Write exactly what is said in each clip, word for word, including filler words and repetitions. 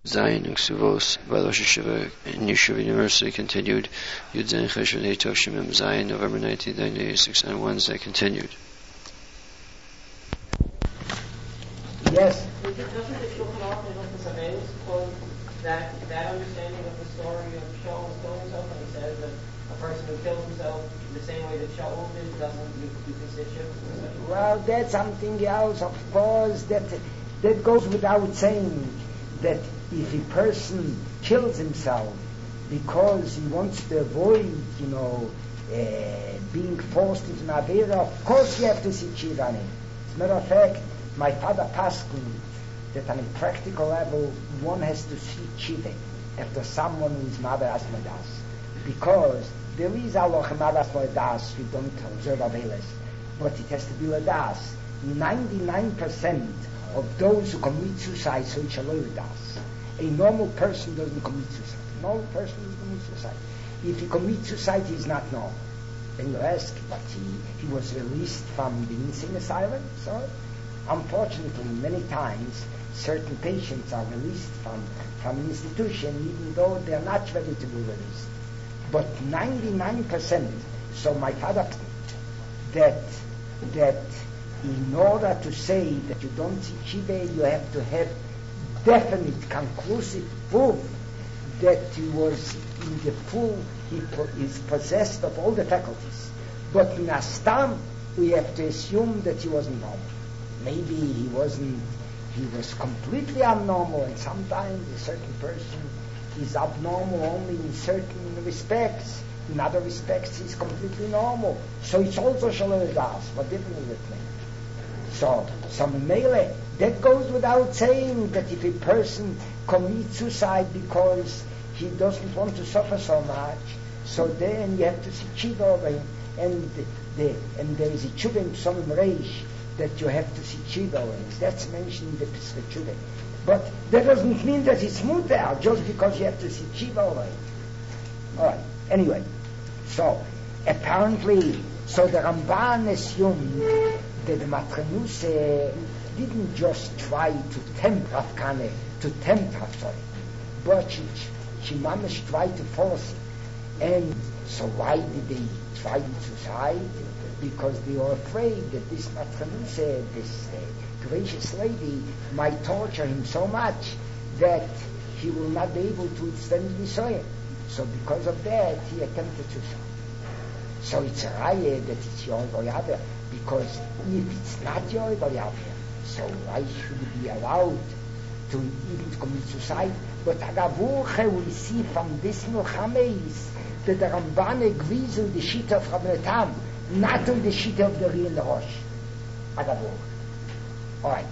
Zion and Ksuvos by Rosh Yeshiva in Yeshiva University continued. Yud Zayin Cheshvan Hey Tov Shemim Zion, November nineteenth, nineteen eighty-six, on Wednesday continued. Yes. Doesn't the Shulchan Aruch and Hilchos Averos quote that that understanding of the story of Shaul killing himself, and he says that a person who kills himself the same way that Shaul did doesn't you, you consider? Well, that's something else, of course. That that goes without saying that if a person kills himself because he wants to avoid, you know, uh, being forced into an avera, of course you have to see tshuva on it. As a matter of fact, my father passed me that on a practical level one has to see tshuva after someone who is ma'averas modas, because there is Allah ma'averas modas, you don't observe averas, but it has to be ladas. ninety-nine percent of those who commit suicide, so it's shaloi ladas. A normal person doesn't commit suicide. A normal person doesn't commit suicide. If he commits suicide, he is not normal. Then you ask, but he, he was released from the insane asylum, so unfortunately, many times, certain patients are released from, from an institution, even though they are not ready to be released. But ninety-nine percent, so my father, that, that in order to say that you don't see tshuva, you have to have definite, conclusive proof that he was in the full, he po- is possessed of all the faculties. But in Astam, we have to assume that he wasn't normal. Maybe he wasn't, he was completely abnormal, and sometimes a certain person is abnormal only in certain respects. In other respects, he's completely normal. So it's also shalom das, but different is the thing. So, some mele, that goes without saying that if a person commits suicide because he doesn't want to suffer so much, so then you have to see tshuva over him, and the, and there is a tshuva in Psalm Reish that you have to see tshuva over him. That's mentioned in the Pesach tshuva. But that doesn't mean that it's mutar just because you have to see tshuva over him. All right. Anyway, so apparently, so the Ramban assumed that the Matranus uh, didn't just try to tempt Rav Kahane, to tempt Rav Tzadok, but she, she managed to try to force it. And so why did they try to suicide? Because they were afraid that this Matranus, uh, this uh, gracious lady, might torture him so much that he will not be able to withstand Nisoyim. So because of that, he attempted suicide. So it's a raya that it's your Goyave, because if it's not your Goyave, so why should he be allowed to even to commit suicide? But Agavuche, we see from this Milchameis that the Ramban agrees with the sheet of Rabbi Tam, not with the sheet of the real Rosh. Agavuche. Alright.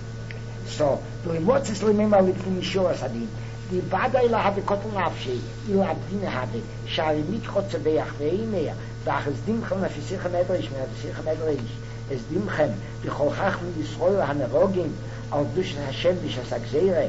So, du emotzes lemema lipni mishor asadin. Die Bada ila habe kotel nafshe, ila abdine habe, shari mit chotze beach ve'inea, ואך es dimchem afisich medrish, me afisich medrish, es dimchem, b'chol chachmi Yisroel hanerogim, al dush Hashem b'shas agzeire.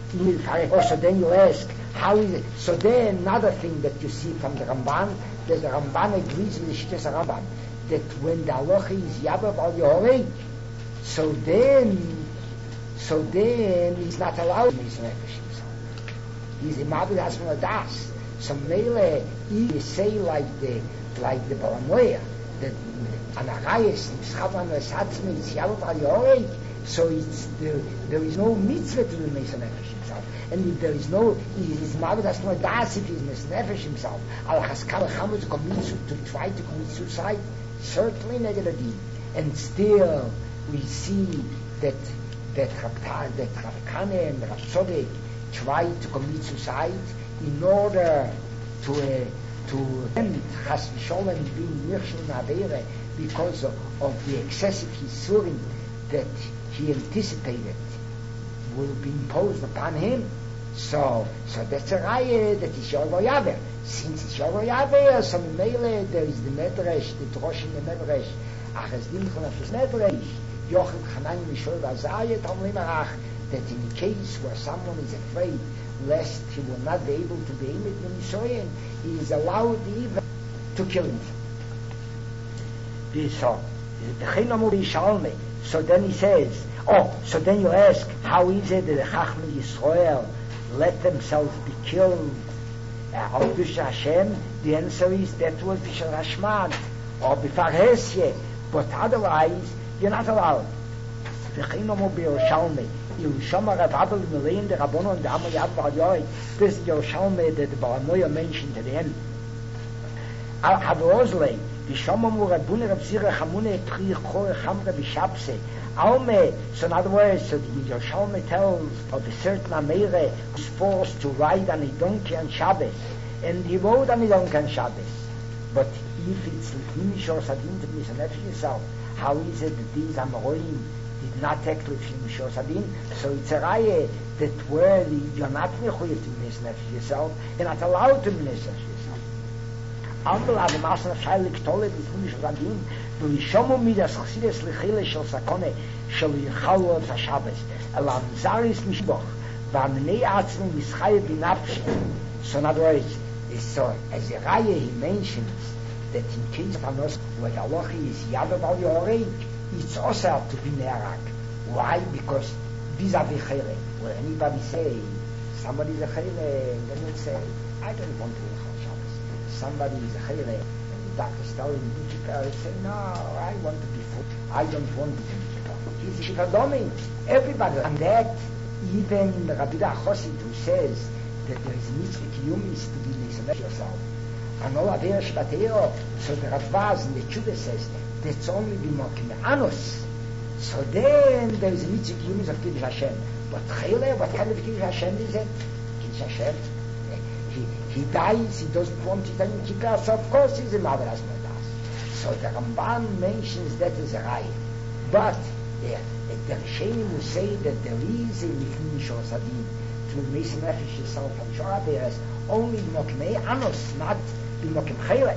Oh, so then you ask, how is it? So then another thing that you see from the Ramban, that the Ramban agrees with the Shittas Ramban, that when the halacha is yabav al yorei, so then, so then he's not allowed to be himself. He's a mabed asma das. So mele, you say like the like the paranoia that anarayis nischavan esatzme is yabav al yorei. So it's there, there is no mitzvah to be Mesa Nefesh himself. And if there is no, his mother does not das if he is Mesa Nefesh himself. Al Haskal Chametz to try to commit suicide, certainly negative. And still we see that that Rav that Rav Kahane and Rav Tzadok tried to commit suicide in order to uh, to end Chas v'Sholem being Nirshul Navere because of, of the excessive Yisurim that he anticipated will be imposed upon him. So, so that's a raya that is Yorgo Yaver. Since it's Yorgo Yaver, so Mele, there is the Medrash, the Drosh in the Medrash, Ach es Dimchon of his Medrash, Yochel Chanan Mishol Vazayet Omlimarach, that in a case where someone is afraid lest he will not be able to be in it when he is allowed even to kill himself. So, the Chinamu Yishalme. So then he says, oh, so then you ask, how is it that the Chachmei Yisrael let themselves be killed uh, of Dush Hashem, the answer is that was Bishal Hashmad or Bifar Hesye, but otherwise you're not allowed. V'chinomu b'Yerushalmi, Yerushalmi Rav Abel Melein, the Rabbonon, and the Amo Yad Bar Yoy, this is Yerushalmi that the Baranoia mentioned at the end. Al Havozle, V'shomamu Rabbune Rav Zira Chamune Pri Chore Chamre B'Shapse, Alme, so in other words, so the Yerushalmi tells of a certain Ameire who's forced to ride on a donkey on Shabbos, and he rode on a donkey on Shabbos. But if it's Lifnimish or Sadin to Mishanef yourself, how is it that these Amorim did not act Lifnimish or Sadin? So it's a raya that where you're not mechuyev to Mishanef yourself, you're not allowed to Mishanef yourself. Ambel Adam Asan Shailik Tole Lifnimish or Sadin, ולשמו מידס חסידס לחילה של סקונה של יחלו את השבס אלא מזריס משבוך והמני עצמי מסחי בנפשי. So in other words, so as a raya he mentions that in case of Anos where the Allah is Yadav al Yorek, it's also to be Nerak. Why? Because vis-a-vis Chele, when anybody say somebody is a Chele, then he'll say, I don't want to be Shabbos. Somebody is a Chele, doctor's telling me Kippur, I say, no, I want to be full. I don't want to be Kippur. He's a Shikadomi. Everybody. And that, even the Rabbi Chosid who says that there is a mitzvah kiyumis to be Nisamesh yourself. And all of their Shvateo, so the Radvaz in the Tshuva says, that's only the Mokim Anos. So then there is a mitzvah kiyumis of Kiddush Hashem. But Chele, what kind of Kiddush Hashem is it? Kiddush Hashem. He, he dies, he doesn't want to die in Kippur, so of course he's a mother as Modas. So the Ramban mentions that as a right. But the, the Rishonim will say that there is a Lifnish or Sadin to Mesim Nefesh yourself from Shora Beres, only Mokmei Anos, not the Mokim Chele.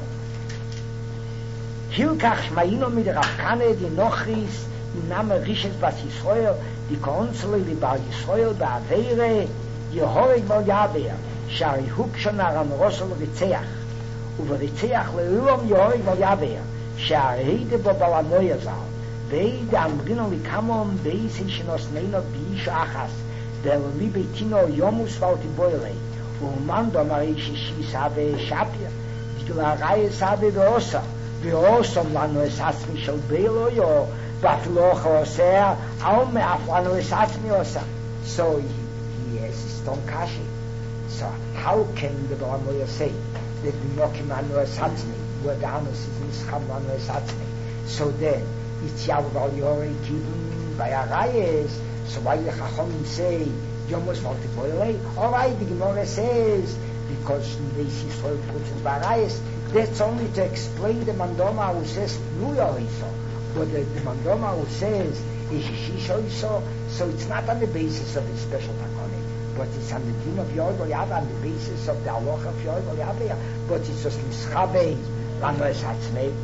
Hilkach Shmaino mit Rav Kane, die Nochris, im Namen Rishes Bas Yisroel, die Konsole, die Bar Yisroel, Ba'avere, Yehorig Val Yaver. שהרי הוא כשנר הנרוסו לריצח ובריצח לאילום יהורי וליבר שהרי דבו בלנוי הזל ואידה אמרינו לקמום באיסי שנוסנינו באיש אחס דללי ביתינו יומוס ואותיבוילי ואומן דומרי ששיסה ושפיר דגלה רייסה ובאוסה ואוסם לנו אסעצמי של בילויו ואפילו עושה על מאף לנו אסעצמי עושה. So he, he is stone kashi. So how can the Balamoya say that Nokim Anu Esatzmi, where the Anus is Nischam Anu Esatzmi? So then, it's Yav Al Yori Kivun by Arayes, so why the Chachomim say, Yomos Valtipoyle? Alright, the Gemara says, because they see soil puts in Arayes, that's only to explain the Mandoma who says, Nuyo Iso. But the, the Mandoma who says, Ishishisho Iso, so it's not on the basis of a special Takone. But it's on the din of Yoel Yava, on the basis of the halacha of Yoel Yava, but it's just mischabe, lanoes hatzmei.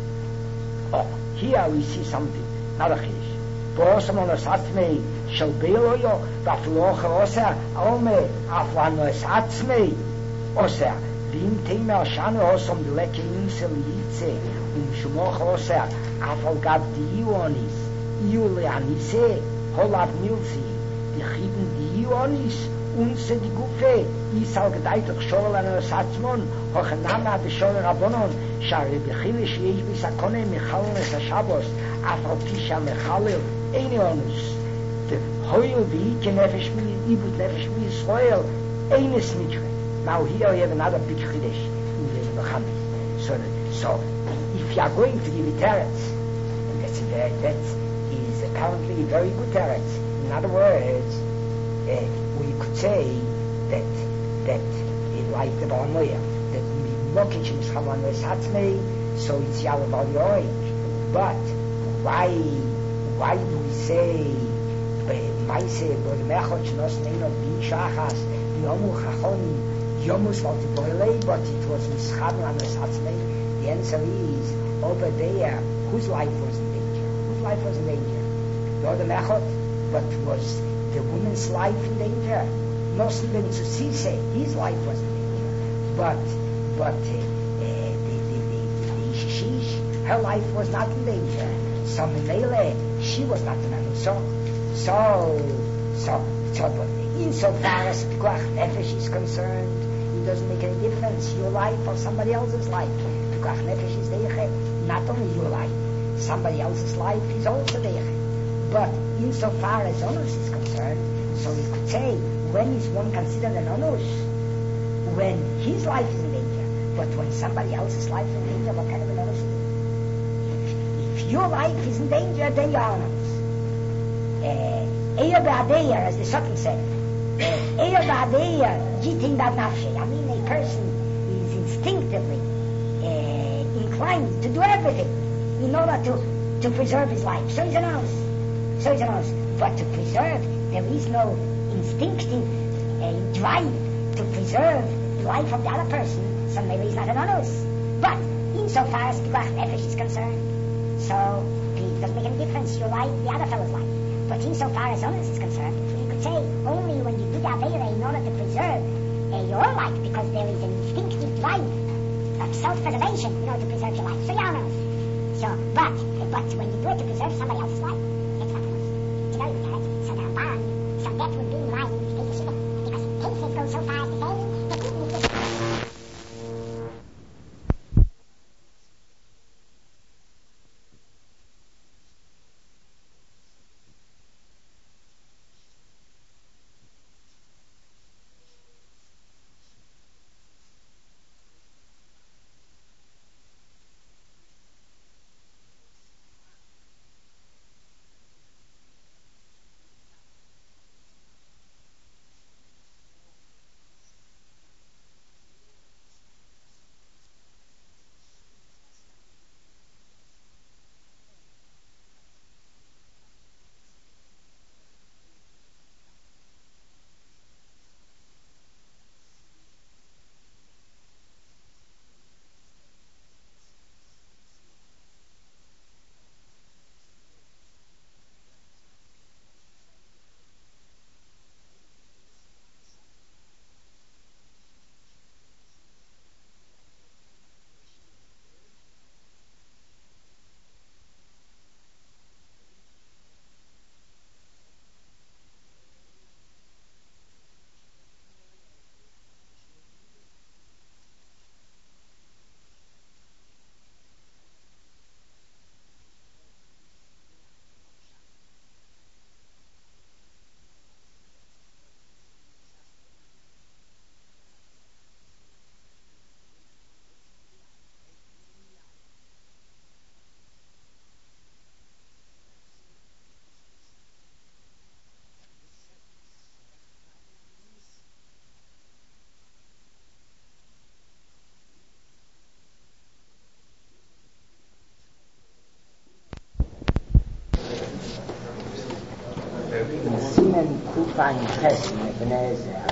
Oh, here we see something, not a chish. Bosam lanoes hatzmei, shel beiloyo, v'aflocha oseh, alme, af lanoes hatzmei, oseh, v'im teime ashanu osam d'leke nimse liyitze, um shumocha oseh, af al gab diyu onis, iyu le'anise, holav nilzi, die Chiden die Ionis, unse die Gufe, Isal gedeit doch Schorel an der Satzmon, hoch ein Name hat der Schorel Rabbonon, Schare Bechile, Schieich bis Akone, Mechalon es Hashabos, Afal Tisha Mechalil, Eine Onus, the Hoil Vihike Nefesh Mi, Ibut Nefesh Mi Yisroel, Eines Mikve. Now here we have another big Chidesh in the Mechanis. So, so, if you are going to give it teretz, and that's, that is apparently a very good teretz. In other words, uh, we could say that that it like the Balamoya, that Mokish is Haman Satzmei, so it's Yalav al Yoik. But why why do we say Maise Bodmechot Shnos Neino Bin Shachas Yomu Chachon Yomus Valtiboile, but it was Mischaman Satzmei? The answer is over there, whose life was in danger? Whose life was in danger? The other Mechot? But was the woman's life in danger? Not even to see, say, his life was in danger. But, but uh, uh, the, the, the, the Ishishish, her life was not in danger. So Mele, she was not in danger. So, so, so, so, but insofar as Pikuach Nefesh is concerned, it doesn't make any difference, your life or somebody else's life. Pikuach Nefesh is Deiche, not only your life, somebody else's life is also Deiche. But insofar as Onus is concerned, so we could say, when is one considered an Onus? When his life is in danger. But when somebody else's life is in danger, what kind of an Onus is it? If, if your life is in danger, then you're Onus. Eir ba'adeir, as the Sottim said, Eir ba'adeir, jitin ba'ad nafshe. I mean, a person is instinctively uh, inclined to do everything in order to, to preserve his life. So he's an Onus. So he's an Onus. But to preserve, there is no instinctive uh, drive to preserve the life of the other person, so maybe he's not an Onus. But insofar as Pikuach Nefesh is concerned, so it doesn't make any difference, your life, the other fellow's life. But insofar as Onus is concerned, you could say only when you do the Aveira in order to preserve uh, your own life, because there is an instinctive drive of self-preservation in order to preserve your life. So you're Onus. So, but, uh, but when you do it to preserve somebody else's life, it's not Onus. It's very bad. So the Ramban, so that would be why we take the Shiva, because cases go so far as to say that even if this Kufan Ches in Ebenezer.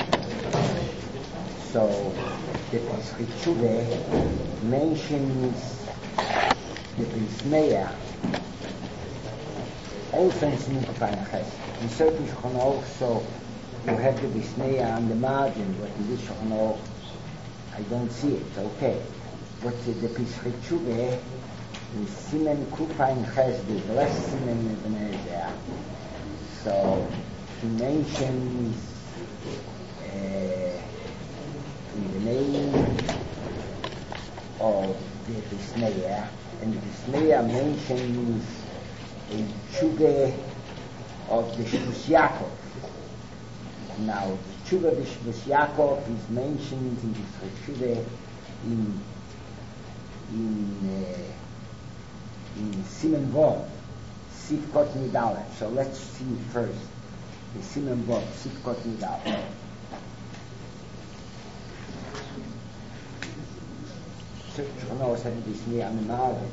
So the Peschitzube mentions the Bismeya also in Siman Kufan Ches. In certain Shulchan also you have the Bismeya on the margin, but in this Shulchan I don't see it. Okay, but the Peschitzube in Siman Kufan Ches, the less Siman Ebenezer. So he mentions uh, in the name of the Bismeya, and the Bismeya mentions a tshuva of the Shvus Yaakov. Now, the tshuva of the Shvus Yaakov is mentioned in the tshuva in in uh, in Siman Vov, Sifkot Nidalet. So let's see first the Siman Vov, Sifkot Nidalet. So, you know, it's having this near Aminale.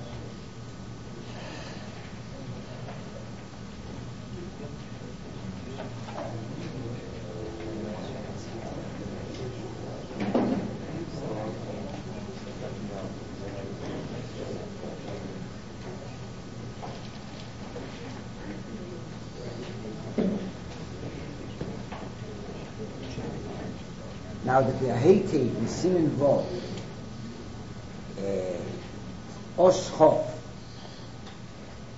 Now that the Haiti is Siman Vov, Oshov.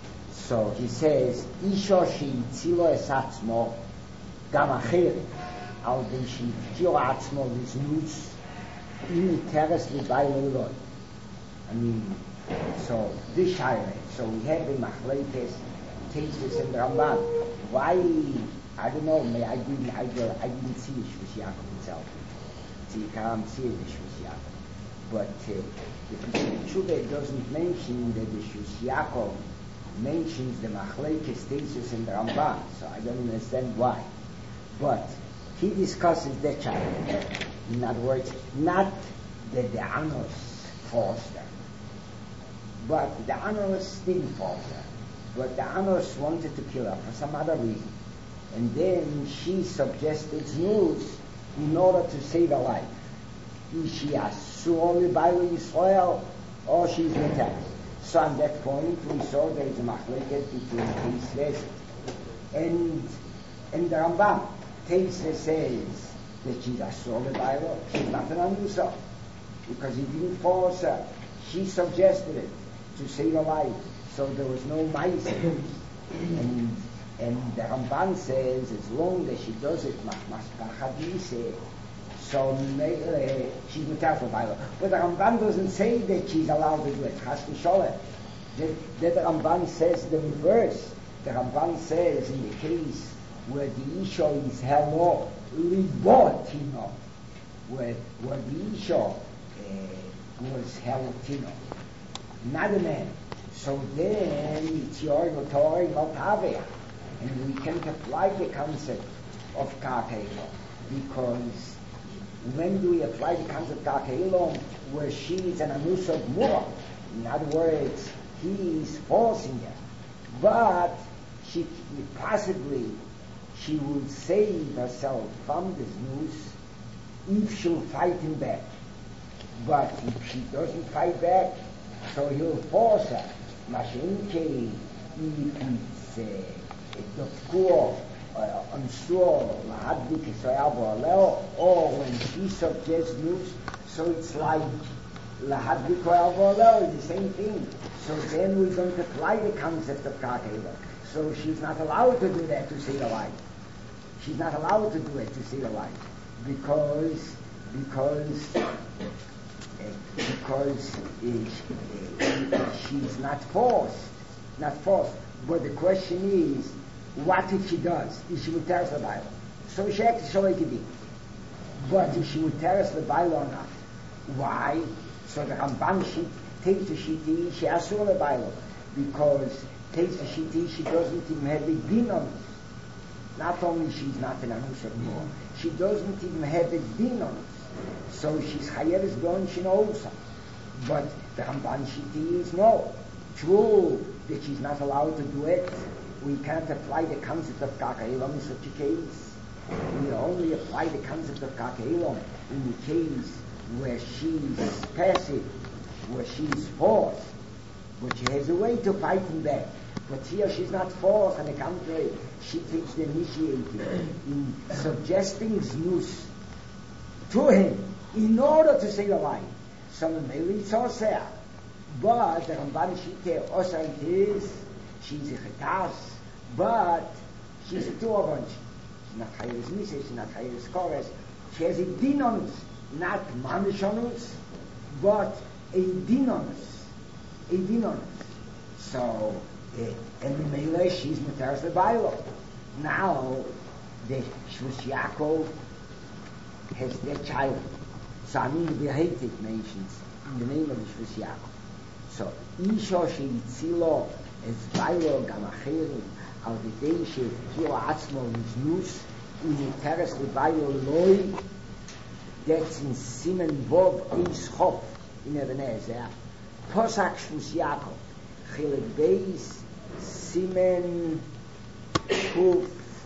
So he says, Isha she'itzilo es atzmo, gam acheret. al den Shifio Atzmo is Nus in Teres Libai Loi. I mean, so this Shaila, so we have the Machlekes, Tesis and Ramban. Why? I don't know. May I didn't. I, I didn't see Shvus Yaakov himself. So you can't see the Shvus Yaakov. But uh, the Pesach doesn't mention that the Shvus Yaakov mentions the Machlekes, Tesis and Ramban. So I don't understand why. But he discusses that child. In other words, not that the Anos forced her, but the Anos didn't force her. But the Anos wanted to kill her for some other reason. And then she suggested news in order to save her life. Is she only by Israel or she's attacked? So at that point we saw there is a machleket between Teisles and and the Rambam. Teisles says that she's a solid Bible, she's not an Anusa, because he didn't force her. She suggested it to save her life. So there was no mice. and and the Ramban says as long as she does it, so uh, she's mutar Bible. But the Ramban doesn't say that she's allowed to do it. Chas v'sholem. The, the Ramban says the reverse. The Ramban says in the case where the Isha is hello libotino, where where the Isha uh, was helotino, not a man. So then it's your Torah Maltavia. And we can't apply the concept of Kakelo, because when do we apply the concept of Kakelo where she is an Anusa Gmura? In other words, he is forcing her. But she possibly she will save herself from this news if she'll fight him back. But if she doesn't fight back, so he'll force her. Mashenke, if it's uh, dofkuo, unsure, lahaddik Israel leo, or when she suggests news, so it's like lahaddik Israel leo is the same thing. So then we don't apply the concept of kakela. So she's not allowed to do that to save her life. She's not allowed to do it to save her life because because. Uh, because uh, uh, she's not forced, not forced. But the question is, what if she does? If she would tell us the Bible? So she acts so it could be. But if she would tell us the Bible or not, why? So the Ramban she takes the shiti, she has all the Bible, because takes the shiti, she doesn't even have the din on it. Not only she's not an Anusha anymore, she doesn't even have the din on it. So she's Chayeres Gon, she knows her. But the Ramban Shiti is no. True that she's not allowed to do it. We can't apply the concept of Kaka'ilom in such a case. We only apply the concept of Kaka'ilom in the case where she's passive, where she's forced. But she has a way to fight him back. But here she's not forced, on the contrary, she takes the initiative in suggesting znus to him in order to save a life. So maybe it's also, but the Ramban Shite also it is, she's a chetas, but she's a tuavon. She's not Chayeres Misa, she's not Chayeres Kores. She has a dinonus, not manishonus, but a dinonus, a dinonus. So, uh, and Mele, she's Mataras the Bailo. Now, the Shvus Yaakov has their child. So I mean the hated mentions in the name of the Shvus Yaakov. So Isha sheyitzilo es Bailo Gamacherim al Videi she'kilo atzmo niznus u'yiteres leBailo loi. That's in Simen Vov Eis Chof in Ebenezer. Posak Shvus Yaakov Chilek Beis Simen Kuf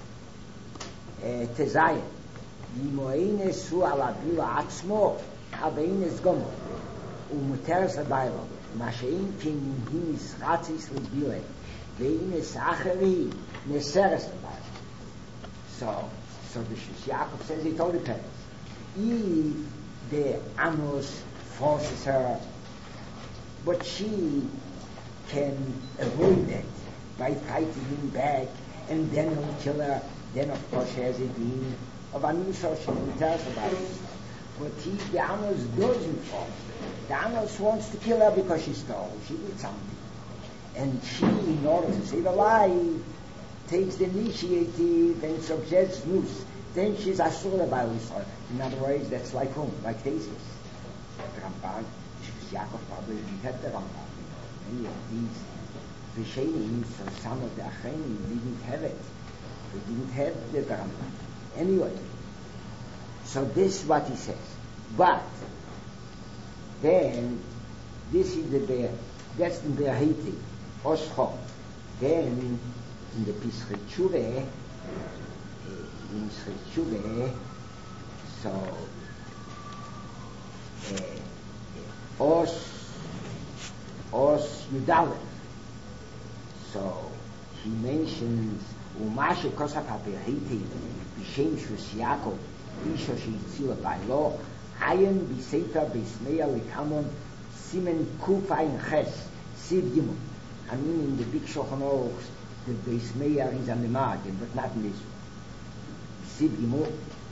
Tezayin. Yimoines hu ala bila atzmo habeines gomo umutares habaylo mashein kin hinis ratzis libile veines acheri neseres habaylo. So, so the Shvus Yaakov says he told the parents, if the Amos forces her, but she can avoid that by fighting him back, and then he'll kill her, then of course she has a dean of a new social interest. But he, the Amos doesn't fall. The Amos wants to kill her because she stole. She did something. And she, in order to save her life, takes the initiative and suggests news. Then she's Asura by Israel. In other words, that's like whom? Like Thesis. The Ramban, Yaakov probably didn't have the Ramban. Many of these Rishonim, so some of the Achenim didn't have it. They didn't have the Ramban. Anyway, so this is what he says. But then this is the Be'er. That's the Be'er Hiti. Oscho. Then in the Pischei Tshuva, in Pischei Tshuva, so uh, Os Os Yudalev. So he mentions Umashe Kosaf HaBe'er Hiti B'Shem Shus Yaakov Isha Sheyitzila Bailo Hayen B'Sefer B'Ismeya Likamon Simen Kufayin Ches Siv Gimel. I mean in the big Shulchan Aruch the B'Ismeya is on the margin, but not in this one. Siv Gimel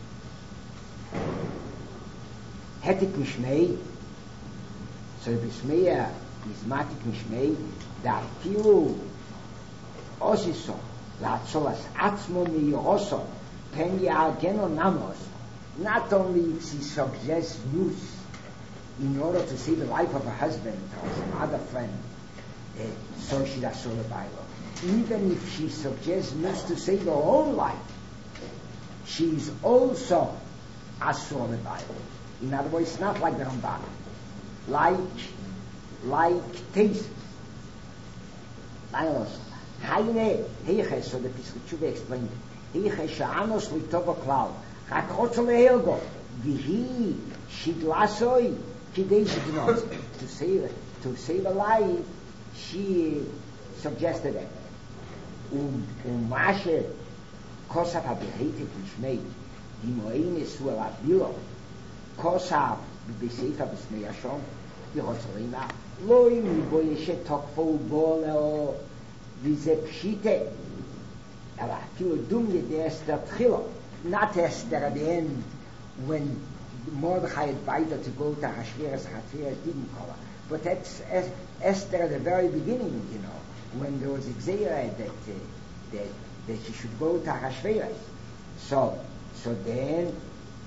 Hetik Mishmei. So B'Ismeya is Matik Mishmei that Tilu Osiso Latzolas Atzmo Miyoso Pen Ya'ageno Namos. Not only she suggests use in order to save the life of her husband or some other friend, uh, so she does Asura Bailo. Even if she suggests use to save her own life, she is also Asura Bailo. In other words, not like the Ramban, like like Thesis. Hayne Heiches, so the Pischei Tshuva explained it. Heiches Sha'anos Litova Klau. Hakotzelego, Vihi, Shidlasoi, Kidei Shidnos. To save to save a life, she suggested it. Um, um, Mashe, Kosaf HaBe'er Mishmei, Dimoein Esu El Avilo, Kosaf B'Sefer B'Smei Hashom, Yerushalima, Loim Boyeshe Tokfo Boleo, Vize Pshite, Ela Filo Dum Yedes Tchilo. Not Esther at the end, when Mordechai invited to go to Hashverosh, Hashverosh didn't call her. But that's Esther at the very beginning, you know, when there was a Xerah that, uh, that, that she should go to Hashverosh. So, so then,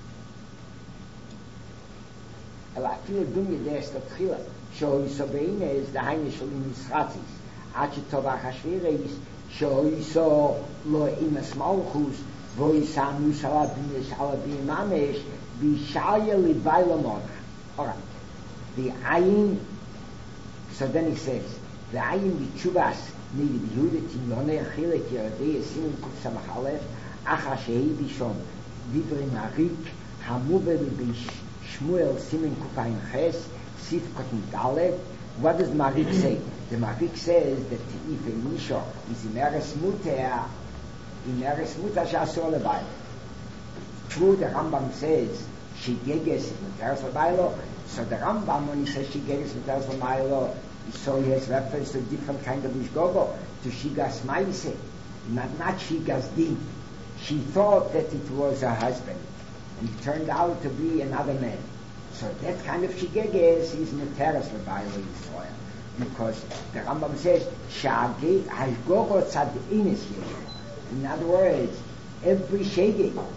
Elafil Dumya de Esther Tchila, so Yisobeina is the Haine Sholim Yisratzis, Achitova Hashverosh, so Yiso Lo Imas Malchus, Voisam Yusalabim Yusalabim Mamesh Bishaya Libailamon. Alright. The Ayin, so then he says, the Ayin Bichubas Nid Yehuda Tinyone Chilek Yeradei Sinim Kuf Samachalef Acha Shehi Bishon Divri Marik Hamube Bish Shmuel Sinim Kufayin Ches Sif Kotin Dalet. What does Marik say? The Marik says that if a Misha is in Eres Muter, in Eres Muter Shasur Lebailo. True, the Rambam says she geges with Eres Lebailo. So the Rambam, when he says she geges with Eres Lebailo, so he has reference to a different kind of Ishgogo, to Shigas Maise, not, not Shigas Din. She thought that it was her husband. It turned out to be another man. So that kind of Shigeges is Meteres Lebailo Yisrael. Because the Rambam says, Shage Ishgogo Tzad Ines Yeshu. In other words, every Shege uh,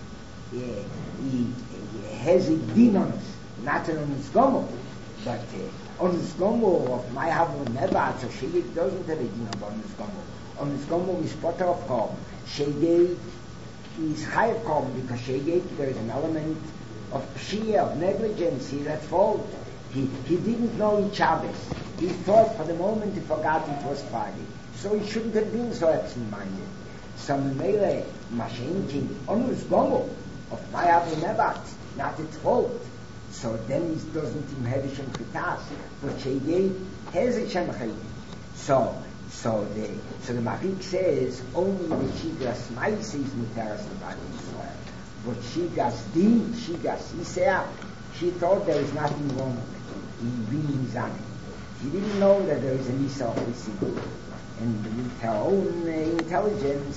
he, he has a din on us, not on his gomo, but uh, on his gomo of my Havur Nebat, so Shege doesn't have a din on his gomo. On his gomo is potter of Korban. Shege is higher Korban because Shege, there is an element of Pshia, of negligence, he's at fault. He, he didn't know in Shabbos. He thought for the moment he forgot it was Friday. So he shouldn't have been so absent-minded. Some mele machinki onus gomo of my Havur Nebat, not at fault. So then he doesn't even have a shem chitas, but Shege has a shem chitas. So, so the so the Marik says only the Shigas Maise is Muteres Lebailo Yisrael, but Shigas Din, Shigas Isea, she thought there was nothing wrong in being Zani. She didn't know that there is an Isa of Isidore. And with her own uh, intelligence,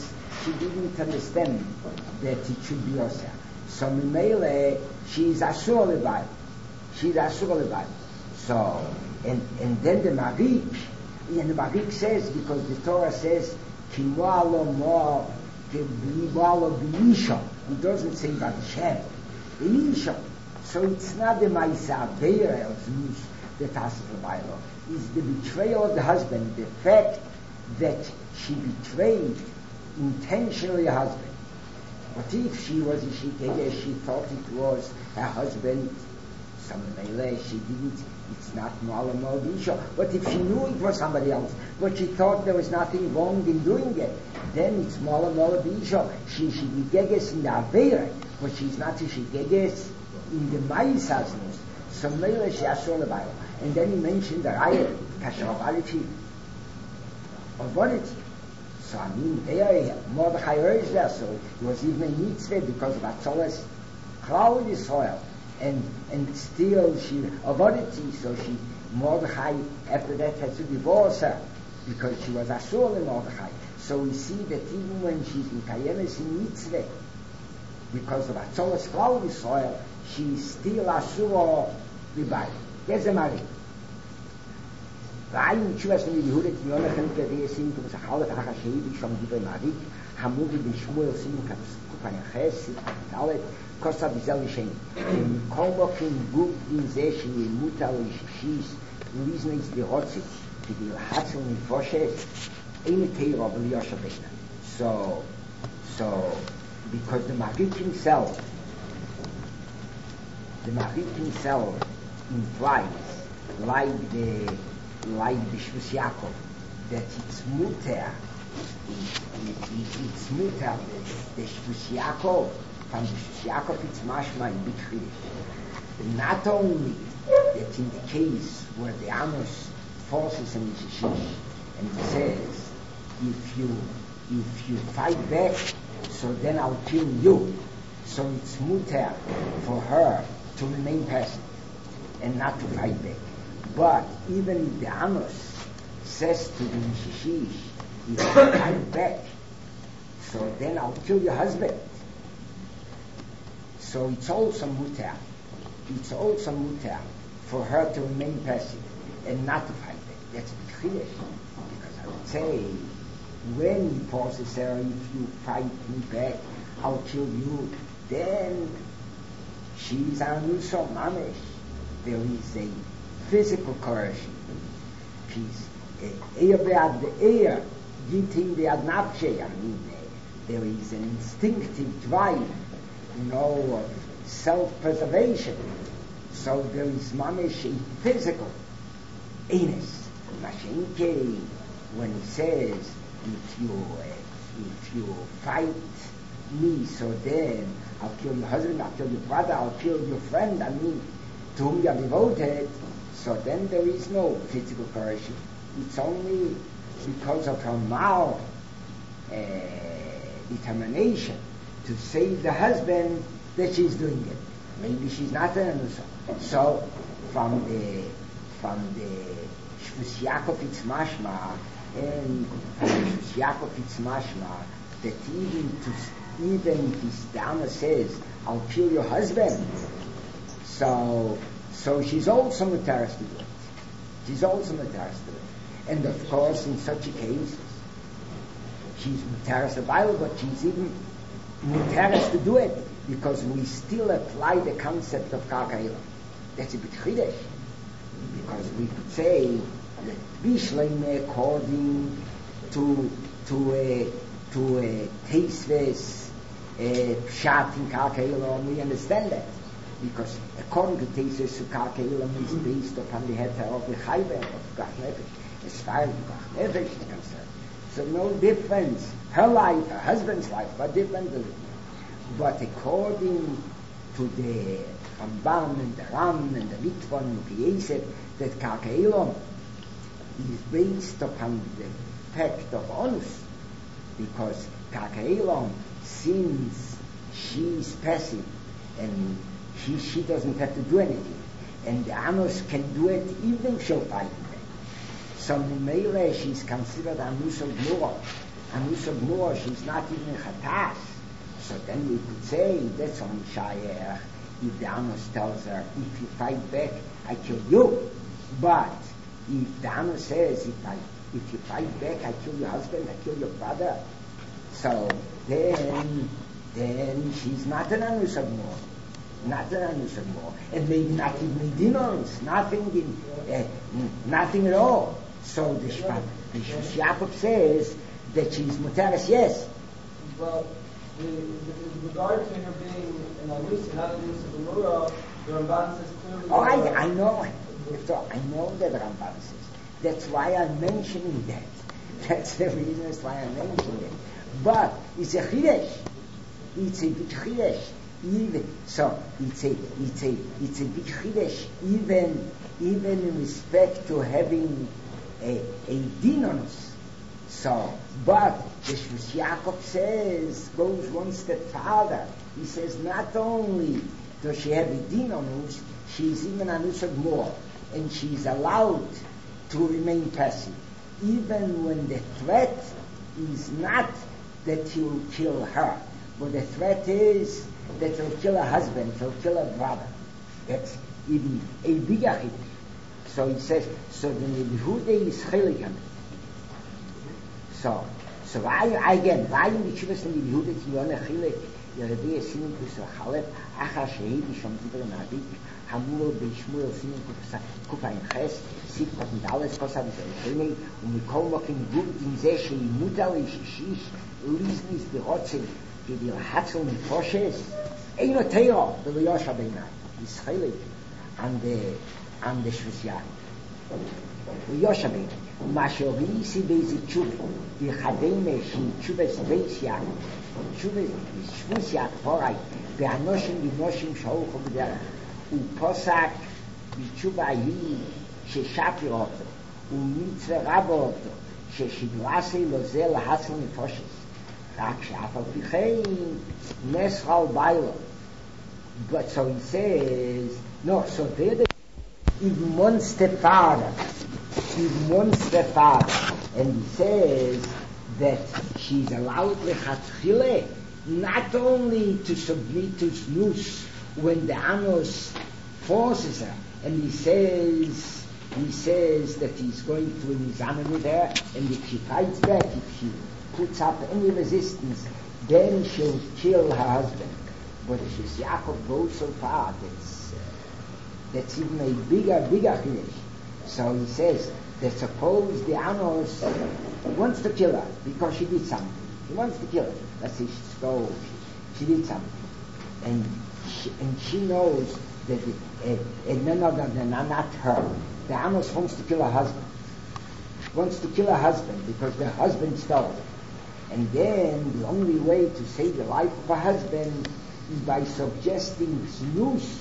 she didn't understand that it should be Osir. So Mimele, she's Asur Lebai. She's Asur Lebai. So, and, and then the Marik, and the Marik says, because the Torah says, Ki mo'alo mo, ki mo'alo b'yisha. It doesn't say B'Shem. B'yisha. So it's not the Maisa Aveira of Zeus that has the Bible. It's the betrayal of the husband, the fact that she betrayed intentionally her husband. But if she was a Shikega, she thought it was her husband, some Mele, she didn't, it's not Mu'alam Mo'abisha. But if she knew it was somebody else, but she thought there was nothing wrong in doing it, then it's Mu'alam Mo'abisha. She she Shigeges in the Aveira, but she's not a Shigeges in the Ma'isasnus. So Mele, she Asur Lebayla. And then he mentioned the Raya, Kashavality, of Bonity. So I mean, there, Mordechai urged there, so it was even a mitzvah because of Atzolas cloud soil. And and still she avoided it, so she, Mordechai, after that had to divorce her, because she was Asur in Mordechai. So we see that even when she's in Kayemes in mitzvah, because of Atzolas cloud soil, she's still Asur Libai. There's a Marie. Ryan Chuvas in the Yehuda Yonachan Gadeh Sim to the Halak Hashaydi from Gibe Marik, Hamuvi Bishmuel Sim Kupayaches, Talet, Costa Bizelishin, in Kolbokin Book in Zeshi, Mutal Shis, Reasonings the Hotzi, to the Hatzel in Foshes, any tail of Yoshabena. So, so, because the Marik himself, the Marik himself implies, like the like the Shvus Yaakov, that it's muter, it, it, it, it's muter, the Shvus Yaakov, from the Shvus Yaakov it's mashma in B'Chirish. Not only that in the case where the Amos forces him in Shishish, and he says, if you, if you fight back, so then I'll kill you. So it's muter for her to remain passive and not to fight back. But even if the Amos says to the Mishishish, if you fight back, so then I'll kill your husband. So it's also mutar. It's also mutar for her to remain passive and not to fight back. That's B'Chirish. Because I would say, when he forces her, if you fight me back, I'll kill you, then she's Anuso Mamesh. There is a physical coercion. She's eher bead the ear, getting the adnapshe. I mean, there is an instinctive drive, you know, of self-preservation. So there is mamish a physical anus. Mashenke, when he says, if you uh, if you fight me, so then I'll kill your husband, I'll kill your brother, I'll kill your friend, I mean, to whom you are devoted, so then there is no physical coercion. It's only because of her mal uh, determination to save the husband that she's doing it. Maybe she's not an Anusa. So from the from the Shvus Yaakov it's mashma, and from the Shvus Yaakov it's mashma that even to even if his Dama says, I'll kill your husband, so so she's also mutaris to do it. She's also mutaris to do it. And of course, in such a case, she's mutaris to Bible, but she's even mutaris to do it because we still apply the concept of Karkaila. That's a bit chidesh, because we could say that Bishleim according to to a to a Teisves Pshat in Karkaila, we understand that. Because according to Teisves Karkaila is based upon the heter of the Chayber of Gach Nefesh, as far as Gach Nefesh is concerned. So no difference. Her life, her husband's life, what difference is it? But according to the Ramban and the Ram and the Litvon and the Yesef, that Karkailon is based upon the fact of Onus, because Karkailon, since she is passive and she, she doesn't have to do anything, and the Anus can do it even if she'll fight back. So Mimele, she's considered Anus of Gmura, Anusag more, she's not even in Chatas. So then we could say, that's only Shayach, if the Amos tells her, if you fight back, I kill you. But if the Amos says, if, I, if you fight back, I kill your husband, I kill your brother, so then, then she's not an Anusag more. Not an Anusag more. And maybe not even dinos, nothing in, uh, nothing at all. So the Shvat, the Yaakov says that she's Muteres, yes. Well, with, with regard to her being an Anus, not an Anus of the Mura, the Ramban says clearly... Oh, I, I know. So I know that Ramban says. That's why I'm mentioning that. That's the reason that's why I'm mentioning it. But it's a Chidesh. It's a big Chidesh. Even, so it's a, it's a, it's a big Chidesh, even, even in respect to having a, a din on us. So, but the Shvus Yaakov says, goes one step farther. He says not only does she have a din on us, she's even an usag more, and she's allowed to remain passive, even when the threat is not that he will kill her, but the threat is that he'll kill her husband, he'll kill her brother. That's even a bigger hit. So he says, so the Yehuda is chelik. So, so why, again, why in the Chivas and the Yehuda is yonah chelik? Yehuda is singing to Sachalef, Achar Shehidi Shom Dibra Nadik, Hamul Beishmuel singing to Kufa in Ches, Sipot mit alles, Kosa B'Zerechene, und Mikol Mokim Gub, in Zeshe, Mutali, Shishish, Liznis, Berotze, Gedir Hatzel mit Foshes, Eino Teiro, the Yosha Beinai, is chelik, and the, and the Shvus Yaakov. Yosha Beinai. Mashovi si bezi tshuva, the chademe she tshuvas beis Yaakov, tshuvas shvus Yaakov horai, ve'anoshim v'noshim sh'hochu b'derech, u'posak b'tshuva hi sheshapir oto, u'mitzvah rabo oto, sheshidlasei lozel hatzal nefoshes, rak she'af al pichein nesral bailo. But so he says, no, so there the even one step farther, even one step farther, and he says that she's allowed lechatchile not only to submit to snus when the Anos forces her, and he says he says that he's going to examine with her, and if she fights back, if she puts up any resistance, then she'll kill her husband. But Shvus Yaakov goes so far that's uh, that's even a bigger, bigger finish. So he says that suppose the Anos wants to kill her because she did something. He wants to kill her. Let's say she stole, she, she did something. And she, and she knows that it, uh, uh, none other than not her. The Anos wants to kill her husband. Wants to kill her husband because the husband stole. And then the only way to save the life of her husband is by suggesting snus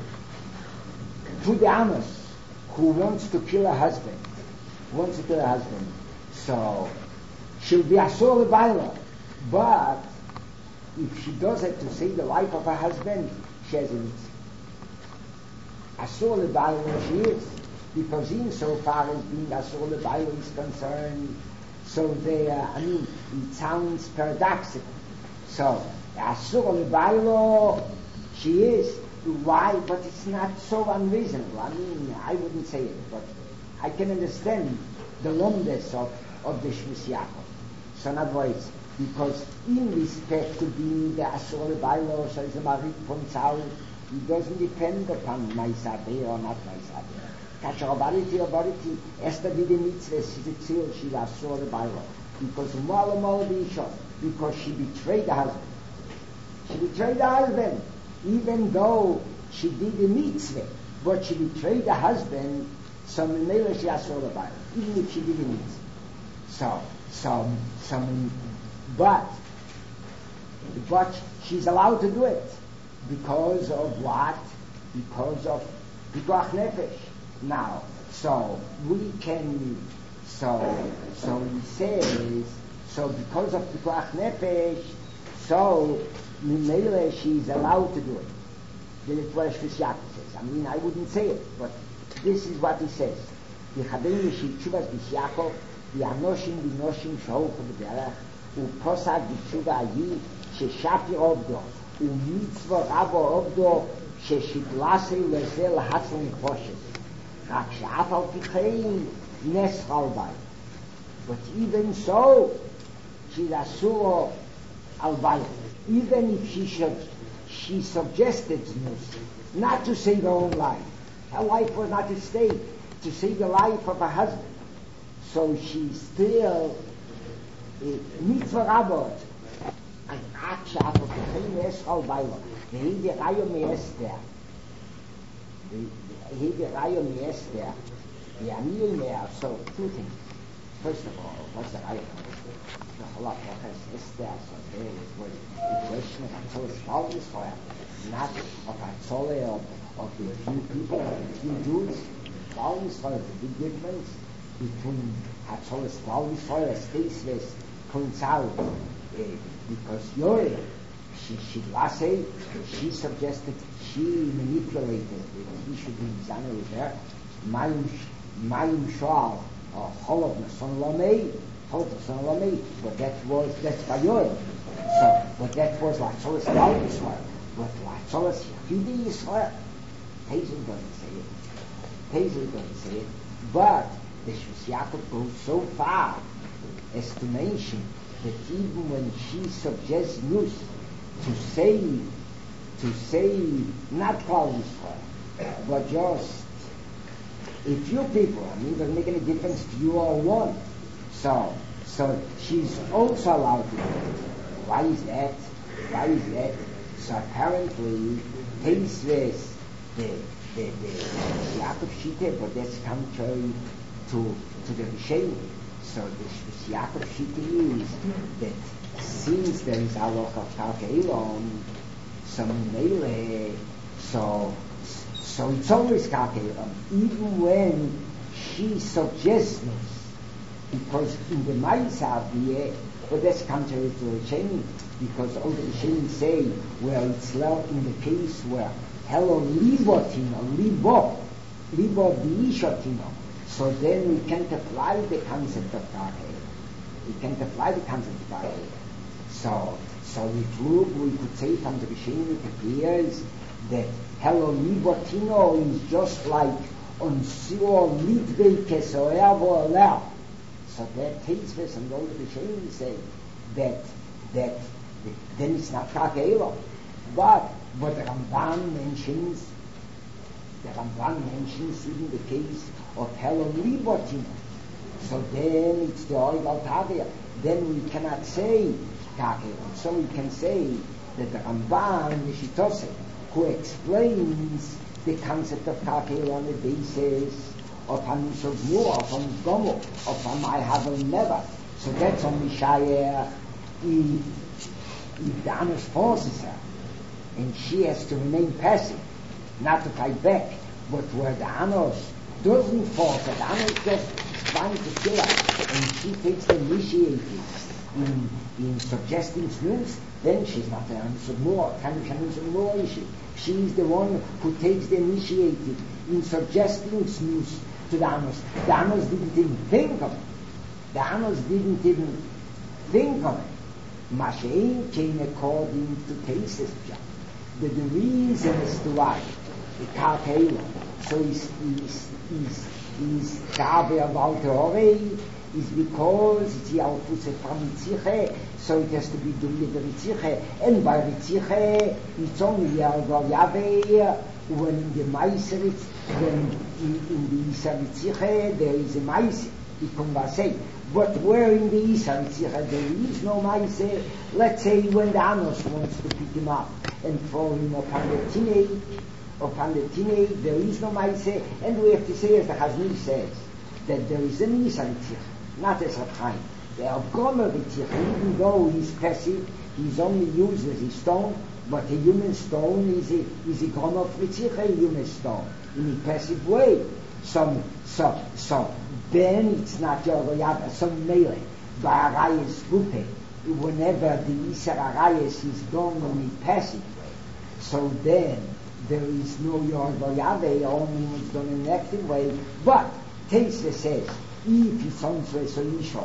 to the Anos who wants to kill her husband. Wants to kill her husband. So she'll be asur l'bayla. But if she does it to save the life of her husband, she has a mitzvah. Asur l'bayla she is. Because insofar as being asur l'bayla is concerned, so they, uh, I mean, it sounds paradoxical. So asur l'bayla she is. Why? But it's not so unreasonable. I mean, I wouldn't say it, but I can understand the loneliness of, of the Shvus Yaakov. So in other words, because in respect to being the Asur L'Baylo, so as the Marik points out, it doesn't depend upon my Sabeh or not my Sabeh. Kasher Obariti Obariti, Esther did the mitzvah, Sitzil, she was Asur L'Baylo. Because Umar Umar B'Ishon, because she betrayed the husband. She betrayed the husband. Even though she did the mitzvah, but she betrayed the husband, so Mimela she asur l'bayla, even if she did the mitzvah. So, so, so, but, but she's allowed to do it because of what? Because of pikuach nefesh. Now, so we can, so, so he says, so because of pikuach nefesh, so Mimele, she's allowed to do it. Then it's what Shvus Yaakov says. I mean, I wouldn't say it, but this is what he says. The Chabenu Shivas B'Yaakov, the Anoshim B'Noshim Shohu B'Derech, ופוסק בתשובה היא ששפי עובדו ומצווה רבו עובדו ששיבלסי לזה להצל נפושת רק שאף על פי כן נס חלבי but even so she's asur albay even if she should she suggested not to save her own life. Her life was not at stake, to save the life of her husband. So she still mitzvah rabot and aksha for the same eschal bailo. The hebe rayo meester. The hebe rayo meester. The amil mehr. So two things. First of all, what's the rayo? The halacha has Esther. So there was the question of Atzolas Kal Yisrael, not of Atzole of of the few people, of the few Jews. Kal Yisrael is a big difference between Atzolas Kal Yisrael, as Teisves points out, uh, because Yoreh, she, she lasse, she suggested, she manipulated that he should be Zana with her, Mayim, Mayim Shoal, or Cholov Nason Lamei, Cholov Nason Lamei, but that was, that's by Yoreh. So, but that was like Atzolas Kal Yisrael, but like Atzolas Yehudi Yisrael, Hazel doesn't say it. Hazel doesn't say it. But the Shus Yaakov goes so far as to mention that even when she suggests news to say, to say not Klal Yisrael, but just if you people, I mean, it doesn't make any difference if you are one. So, so she's also allowed to do it. Why is that? Why is that? So apparently, Teisves, the the the Yaakov Shite, but that's contrary to to the Rishonim. So the Yaakov Shite is that since there is halach of Karka Elon, so Mele, so so it's always Karka Elon, even when she suggests this, because in the Ma'aseh, but that's contrary to the Rishonim, because all the Rishonim say, well, it's in the case where hello libotino, libo, libo biishotino. So then we can't apply the concept of Karka. We can't apply the concept of Karka. So, so with Lug, we could say from the Rishonim it appears that hello libotino is just like on sio litbe kesoevo alel. So that takes us, and all the Rishonim say that that then it's not Karka. But But the Ramban mentions, the Ramban mentions even the case of Helen Libotin. So then it's the Oil Altavia. Then we cannot say Karka. So we can say that the Ramban, the Shitose, who explains the concept of Karka on the basis of Hanus of Mu, of Hanus Gomo, of I have never. So that's on Mishaya, if the Hanus forces her. And she has to remain passive, not to fight back. But where the Anos doesn't force her, the Anos just trying to kill her, and she takes the initiative in, in suggesting news, then she's not the Anos of more. Kind of Anos of more is she? She's the one who takes the initiative in suggesting news to the Anos. The Anos didn't even think of it. The Anos didn't even think of it. Mashein came according to Teisves Pshat. That the reason as to why the Karka, so is is is is Gabe about the Ore, is because it's the Alfuse from Ritziche, so it has to be done with the Ritziche, and by Ritziche it's only Yalgal Yahweh, when in the Meiser, when in, in the Isa Ritziche there is a Meiser, you can say. But where in the Isa Ritziche there is no Meiser, let's say when the Anos wants to pick him up and throw him upon the teenage, upon the teenage, there is no Maaseh, and we have to say, as the Chazon says, that there is an Isa Ritzicha, not as a time. There are Gomer Ritzicha, even though he's passive, he's only used as a stone, but a human stone is a, is a Gomer Ritzicha, a human stone, in a passive way. So, so, so, then it's not Yorgoyab, some Mele, by Arayas Bupe, whenever the Isar Arayas is done in a passive way. So then there is no Yorgoyave, only when it's done in an active way. But Teisves says, if it's on Sresol Yishol,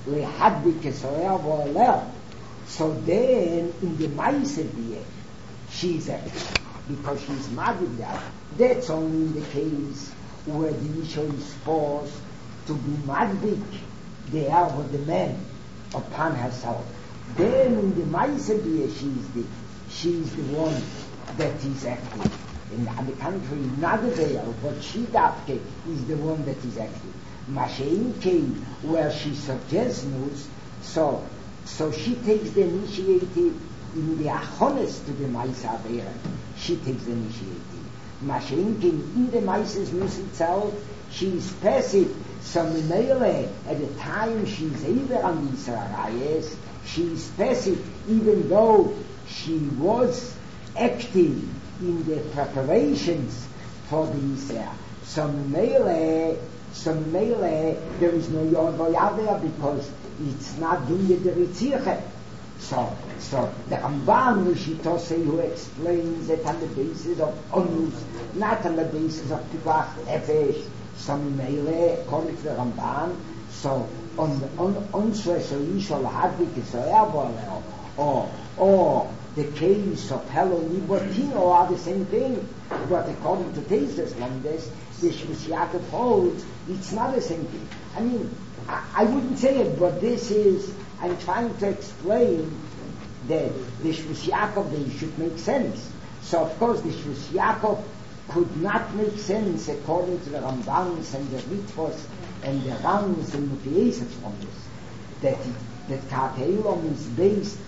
lehadbik Israel vo'alel. So then, in the Maiseh she's active, because she's married there. That's only in the case where the Isha is forced to be madbik, the erb of the man, upon herself. Then in the Maiseh she's the, she's the one that is active. In the country, not the veil, but she dafke is the one that is active. Masheinke, where she suggests news, so so she takes the initiative in the achones to the Maisa Avera. She takes the initiative. Masheinke, in the Maisa's news itself, she is passive. So Mimele, at the time she is either on the Israelis, she is passive, even though she was active in the preparations for the Israel. So Mele, so Mele, there is no Yod Boyaveh because it's not doing the Ritzirche. So, so the Ramban Rishitose, who explains it on the basis of Onus, not on the basis of Pikuach Nefesh. So Mele, according to the Ramban, so on the on on so so you shall have the Israel or or the case of Hello Libertino are the same thing, but according to Tesis Landes, the Shvus Yaakov holds it's not the same thing. I mean, I, I wouldn't say it, but this is, I'm trying to explain that the Shvus Yaakov, they should make sense. So of course the Shvus Yaakov could not make sense according to the Rambans and the Ritvos and the Rams and Mutieses from this. That it, that Kateilom is based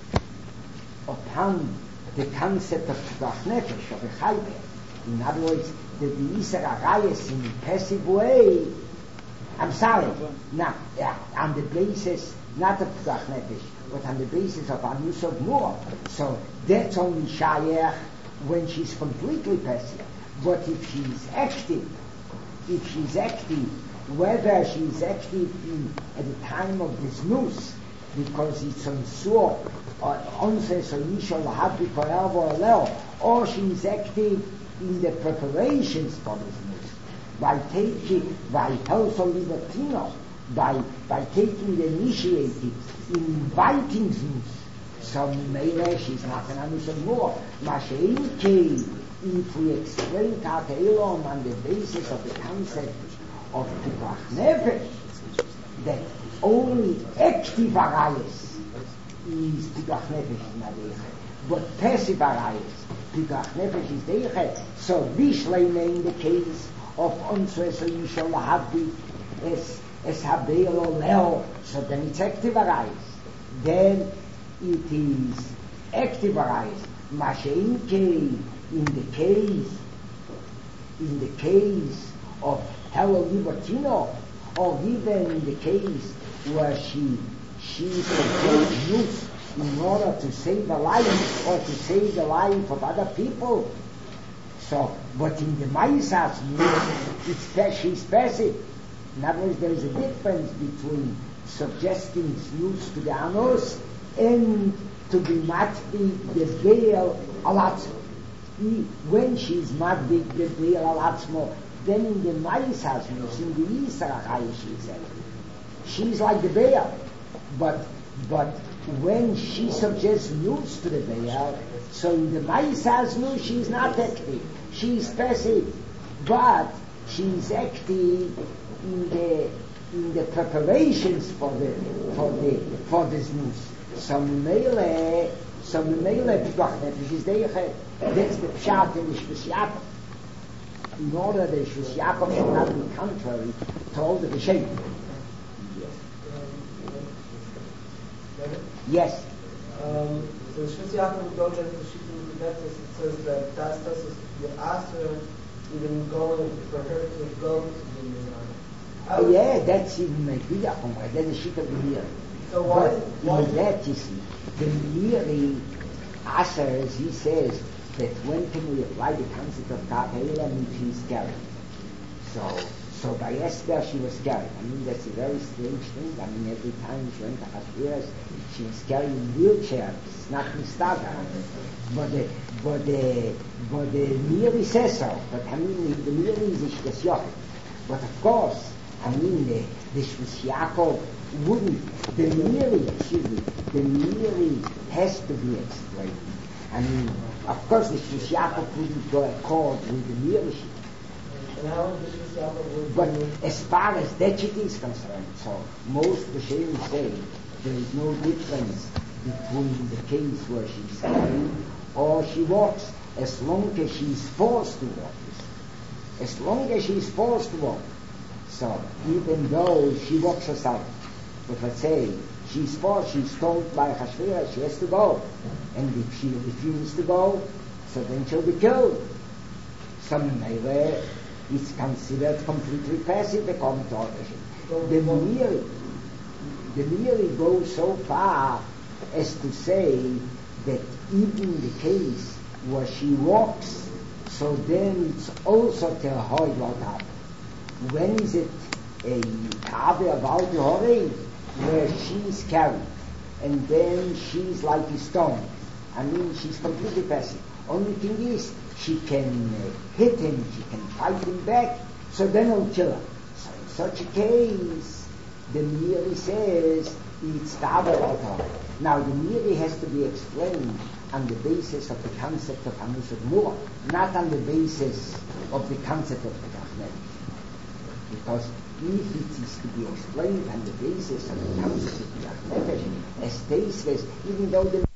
upon the concept of Pikuach Nefesh, of a Chaybe. In other words, that the Yisar Arayas in a passive way, I'm sorry, not, yeah, on the basis, not of Pikuach Nefesh, but on the basis of Anus of Mur. So that's only Shayach when she's completely passive. But if she's active, if she's active, whether she's active in, at the time of this news, because it's on Sur, or onses or Yishol Happy or or she's active in the preparations for this news, by taking, by Helso Libertino, by, by taking the initiative in inviting news. So Mele, she's not an Anus more. Masheinke, if we explain Kateilom on the basis of the concept of Pikuach Nefesh, that only active arayas is Pikuach Nefesh in Adeche, but passive arayas, Pikuach Nefesh is Deiche. So Bishleime in the case of Onso so you shall have the es es Habeil or Leo, so then it's active arayas. Then it is active arayas. Masheinke, in the case, in the case of Hello Libertino, or even in the case where she she suggests use in order to save a life or to save the life of other people. So, but in the Maisas, it's she's passive. In other words, there is a difference between suggesting use to the Anos and to be matbi the veil alatzmo. When she's matbi the veil alatzmo, then in the Maisas, in the Yisrael, she said, she's like the veil. But but when she suggests news to the veil, so in the Maisas news she's not active. She's passive, but she's active in the in the preparations for the for the for this news. Some mele, some mele Pikuach Nefesh is there. That's the pshat in the Shvus Yaakov. In order that Shvus Yaakov should not be contrary to all the Rishonim. Yes. Um, so Shvus Yaakov goes into Shittim Betis. It says that that's that's you asked her even going for her to go to the. Uh, oh yeah, that's even my Bidachum. That's the shit of the Miri. So why? But why in that you see, the Miri Asher, he says that when can we apply the concept of Kapeila if she's carried? So. So by Esther, she was carried. I mean, that's a very strange thing. I mean, every time she went to Hashverosh, she was carried in a wheelchair. It's not Mistaga. But the, but the, but the Miri says so. But I mean, the Miri is Ishkas Yochid. But of course, I mean, the, the Shvus Yaakov wouldn't, the Miri, excuse me, the Miri has to be explained. I mean, of course, the Shus Yaakov wouldn't go accord with the Miri. And how is the Shus Yaakov? But as far as that shit is concerned, so most Rishonim say there is no difference between the case where she's carried or she walks, as long as she's forced to walk. As long as she's forced to walk. So even though she walks herself, if I say she's forced, she's told by Hashvira she has to go, and if she refuses to go, so then she'll be killed. Some may it's considered completely passive according to Order. The Miri, the Miri goes so far as to say that even the case where she walks, so then it's also to avoid what happened. When is it a Kabe about the Hori, where she's carried, and then she's like a stone. I mean, she's completely passive. Only thing is, she can uh, hit him, she can fight him back, so then he'll kill her. So in such a case, the Miri says it's Kabe about her. Now the Miri has to be explained on the basis of the concept of Hanusat Mura, not on the basis of the concept of the Gachnet. Because if it is to be explained on the basis of the concept of the Gachnet, as they says, even though the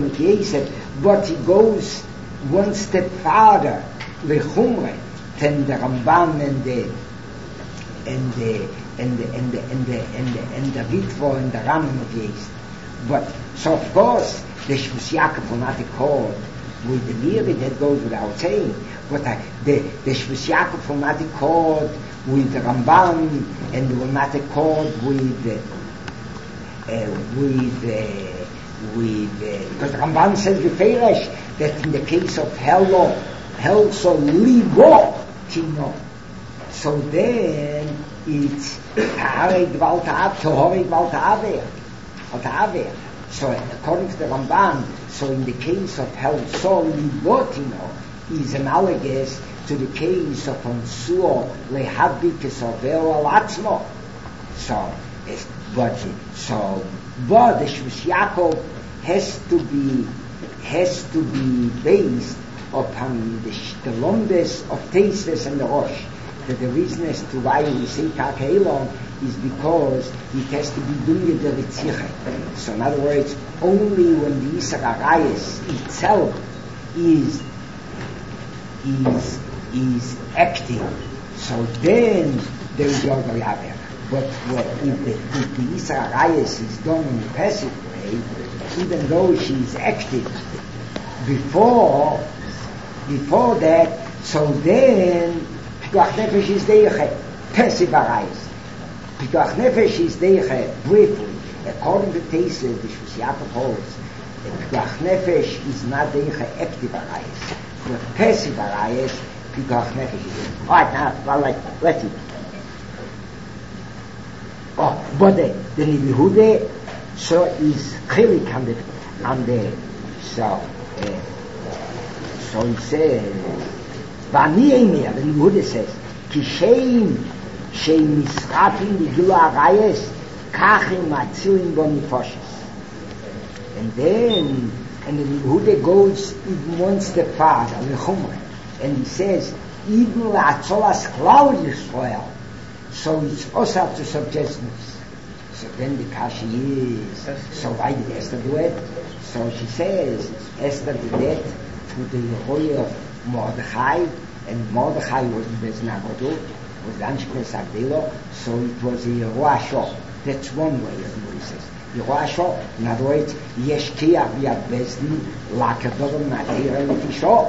with Yosef, but he goes one step farther, lechumre, than the Ramban and the and the and the and the and the and the and the Vitvo and the Ramim of Yosef. But so of course the Shvus Yaakov will not accord with the Miri, that goes without saying. But uh, the the Shvus Yaakov will not accord with the Ramban, and will not accord with uh, uh, with uh, with uh, because the Ramban says beferish that in the case of hell, hell so libo tino. So then it's Tahare Gvalt Av, Tahare Gvalt Aver, or Taver. So according to the Ramban, so in the case of hell so libo tino is analogous to the case of Onsuo lehabik esover alatzmo. So, but so, but the Shvus Yaakov has to be has to be based upon the Shtelondes of Teisves and the Rosh. That the reason as to why we say Kakeilon is because it has to be Dunya de Ritziche. So in other words, only when the Yisar Arayis itself is is is active, so then there is Yod Yaver. But well, if the, if the Yisar Arayis is done in a passive way, even though she is active before before that, so then Pikuach Nefesh is Deiche, passive Arayis. Pikuach Nefesh is Deiche, briefly, according to Teisel, the Shvus Yaakov holds, Pikuach Nefesh is not Deiche active Arayis. But passive Arayis, Pikuach Nefesh is. Alright, now, well, like, let's see. Oh, but the, the Nevihude, so is chilik on the, on the, so, uh, so he says, Vani Eimer, the Nevihude says, Ki sheim, sheim misrapim Gilu Arayis, kachim matzilim bo nefoshes. And then, and the Nevihude goes even one step farther, lechumre, and he says, even la'atzolas klal Yisrael, so it's also to suggestions. So then the Kashi is, so why did Esther do it? So she says, Esther did it through the Yehoyah of Mordechai, and Mordechai was in Beznagodu, was Anshkes Agdelo, so it was a Yehoashah. That's one way of what he says. Yehoashah, in other words, Yesh Kiyah V'yad Bezdin, Lakadodom Natira Letisho.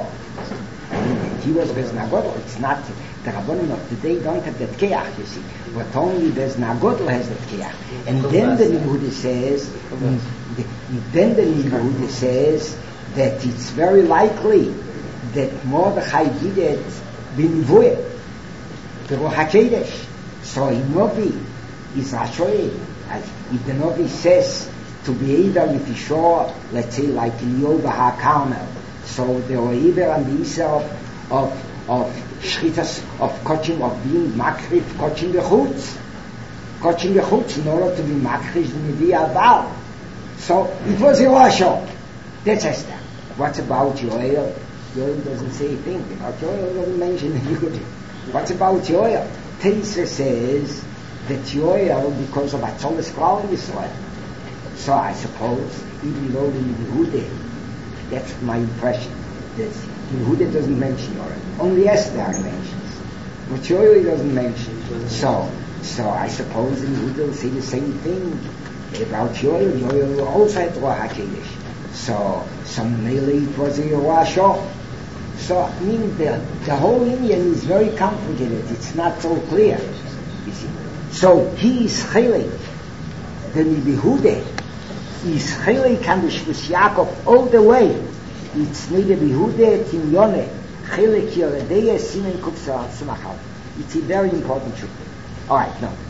He was Beznagodu, it's not, the Rabbonim of today don't have that Kiyah, you see, but only Beznagodu has that Kiyah. And then the Nevihude says, then the Nevihude says that it's very likely that Mordechai did it b'nivuah, the Ruach HaKodesh. So in Novi is Rashoy, if the Novi says to be either with Ishor, let's say like in Yoba HaKarmel, so the Oiver and the Isa of of of Shritas of Kochim, of being Makrif Kochim Bechutz, Kochim Bechutz in order to be Makrish Nevi Aval. So it was Yehoashah. That's Esther. What's about Yoel? Yoel doesn't say a thing. About Yoel doesn't mention the Yehudi. What's about Yoel? Teisra says that Yoel, because of Atzolas Klal Yisrael. So I suppose, even though in Yehuda, that's my impression, that Yehuda doesn't mention Yoel. Only Esther mentions. But Yoel doesn't mention. So, so I suppose in Yehuda will say the same thing about Yoel. Yoel also had Ruach HaKodesh. So, some mainly it was a Yehoashah. So, I mean, the, the whole Indian is very complicated. It's not so clear, you see. So, he is Chelik. The Nevihude is Chelik and the Shvus Yaakov all the way. It's Nevihude Timyone. Chelik Yoredeya Simen Kufsa Sumachal. It's a very important truth. Alright, now.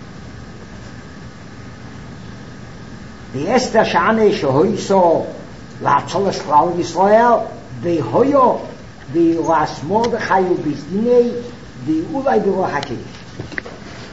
The Esther Shane Shehoiso La'atzolas Klal Yisrael Vehoyo Ve'las Mordechai U'Bizdinei Ve'ulai Beruach HaKodesh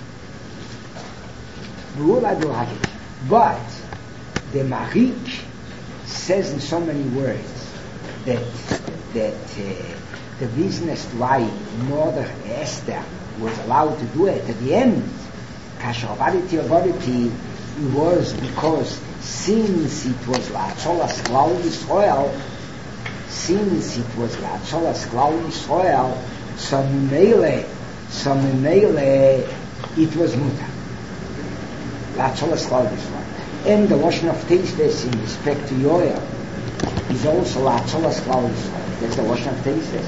Ve'ulai Beruach HaKodesh. But the Marik says in so many words that that uh, the business why Mordechai Esther was allowed to do it at the end, Kasher Avaditi Avaditi, it was because since it was La'atzolas Klal Yisrael, since it was La'atzolas Klal Yisrael, so Mele, so Mele, it was Muta. La'atzolas Klal Yisrael. And the Lashon of Teisves in respect to Yoel is also La'atzolas Klal Yisrael. That's the Lashon of Teisves.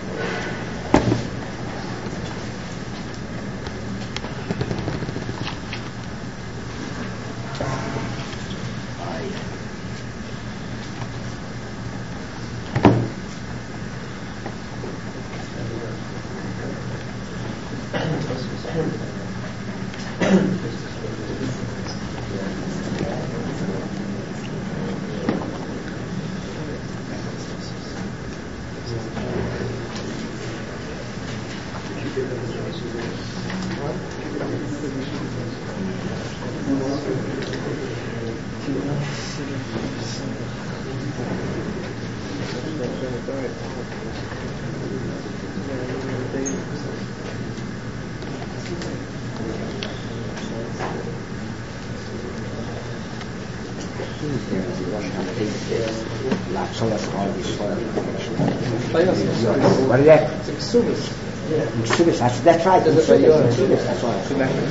What is that? It's Ksubis. Yeah. Ksubis, that's, that's right. That's Ksubis, right. Ksubis, that's right.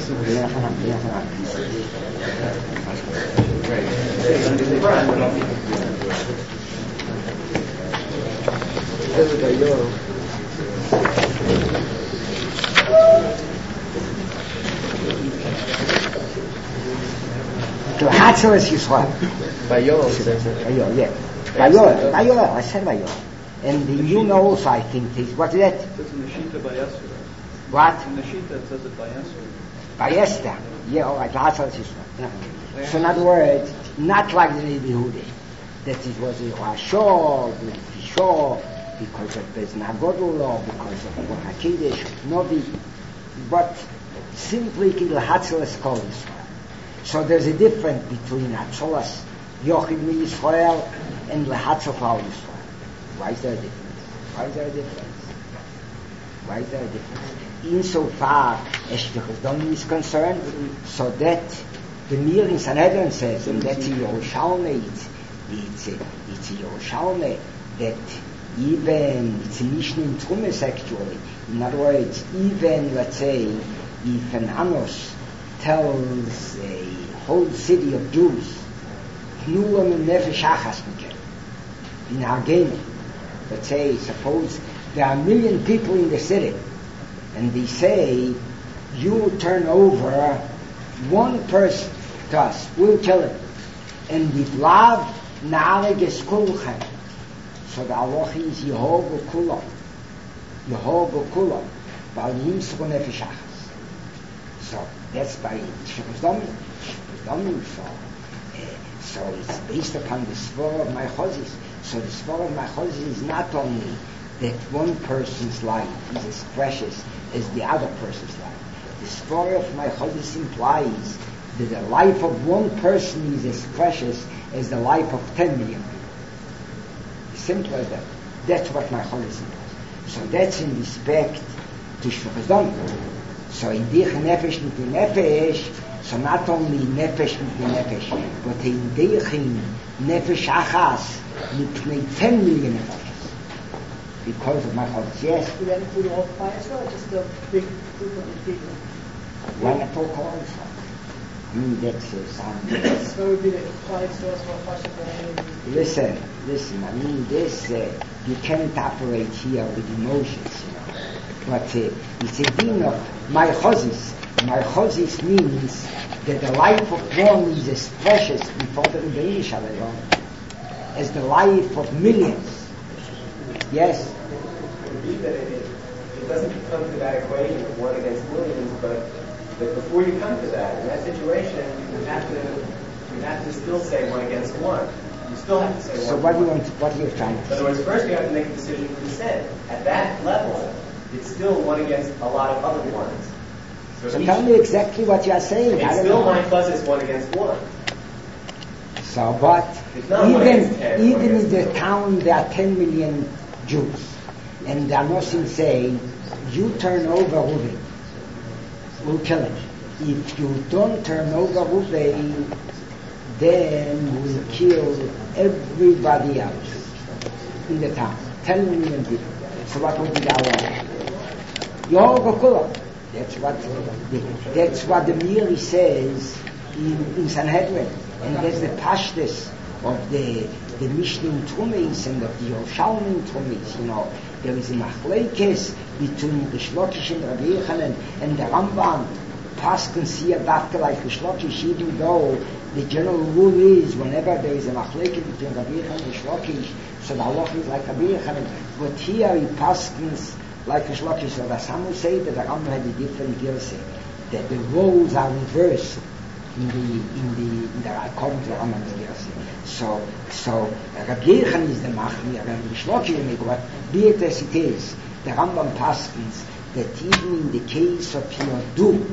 To Hatzeles Yisrael. Bayol. Bayol, yeah. Bayol, Bayol, I said Bayol. And the, you know also, I think, this, what is that? It's in the Shita by Yasser. What? In the Shita it says it by Yasser. Bayesta. Yeah, all right, Hatzeles Yisrael. Yeah. So in other words, not like the Rebbe Yehuda, that it was a Rashor, Shor, because of Bezna Godul, or because of Hakidish, Novi, but simply Kidl Hatzeles Kol Yisrael. So there's a difference between Hatzeles Yochid Mi Yisrael and Lehatzel Klal Yisrael. Why is there a difference? Why is there a difference? Why is there a difference? Insofar as Shvichas is concerned, so that the Mir in Sanhedrin says, and that's in Yerushalmi, it's, it's, it's in Yerushalmi, that even, it's a Mishnah in Trumas actually, in other words, even, let's say, if an Amos tells a whole city of Jews, Knulam and Nefesh Achas Mikem, in Hageni, let's say, suppose there are a million people in the city, and they say, you turn over one person to us, we'll kill him. And with love, na'aleg es kulchem. So the halacha is Yehovu kulam. Yehovu kulam. Bal yimsru nefesh achas. So that's by Shemazdomi. Shemazdomi, so, uh, so it's based upon the svor of my chozis. So the svor of my chozis is not only that one person's life is as precious as the other person's life. The svor of my chozis implies that the life of one person is as precious as the life of ten million people. Simple as that. That's what my chozis implies. So that's in respect to Shvichas Damim. So in dich nefesh mit the nefesh, so not only nefesh mit the nefesh, but in dich nefesh achas mit ten million nefesh. Because of my chozis, yes. You then do the whole fire as well, just a big group of people. Why not talk all this? I mean, that's uh, sound. So would be the fire source for Pasha. Listen, listen, I mean, this, uh, you can't operate here with emotions, you know. But uh, it's a thing of my chozis. My chozis means that the life of one is as precious before the Rebbeinu Shalom as the life of millions. Yes? It, it doesn't come to that equation of one against millions, but, but before you come to that, in that situation, you have to you have to still say one against one. You still have to say one. So what do you want? To, what are you trying to say? In other words, first you have to make a decision for dissent. At that level, it's still one against a lot of other ones. So, So each, tell me exactly what you are saying. I it's don't still know. my fuzz is one against one. So, but It's not one even against ten, even one in against the one. town there are ten million Jews, and the Anosim say, you turn over Ruben, we'll kill him. If you don't turn over Ruben, then we'll kill everybody else in the town. Ten million people. So what would be our Yoga That's what the, that's what the Miri says in, in Sanhedrin. And that's the pashtus of the the Mishnah Tumis and of the Yerushalmi Tumis, you know. There is a machlekes between the Shlokish and Rabbi Yochanan and the Rambam. Paskin see a dafka like the Shlokish, even though the general rule is whenever there is a machlekes between Rabbi Yochanan and Shlokish, so the halacha is like Rabbi Yochanan. But here he paskins like the Shlokish. So that some will say that the Rambam had a different girsa, that the roles are reversed in the in the in the according to the Rambam's girsa. So so Rabbi Yochanan is the machmir and the Shlokish, but be it as it is, the Rambam paskins that even in the case of Yodu,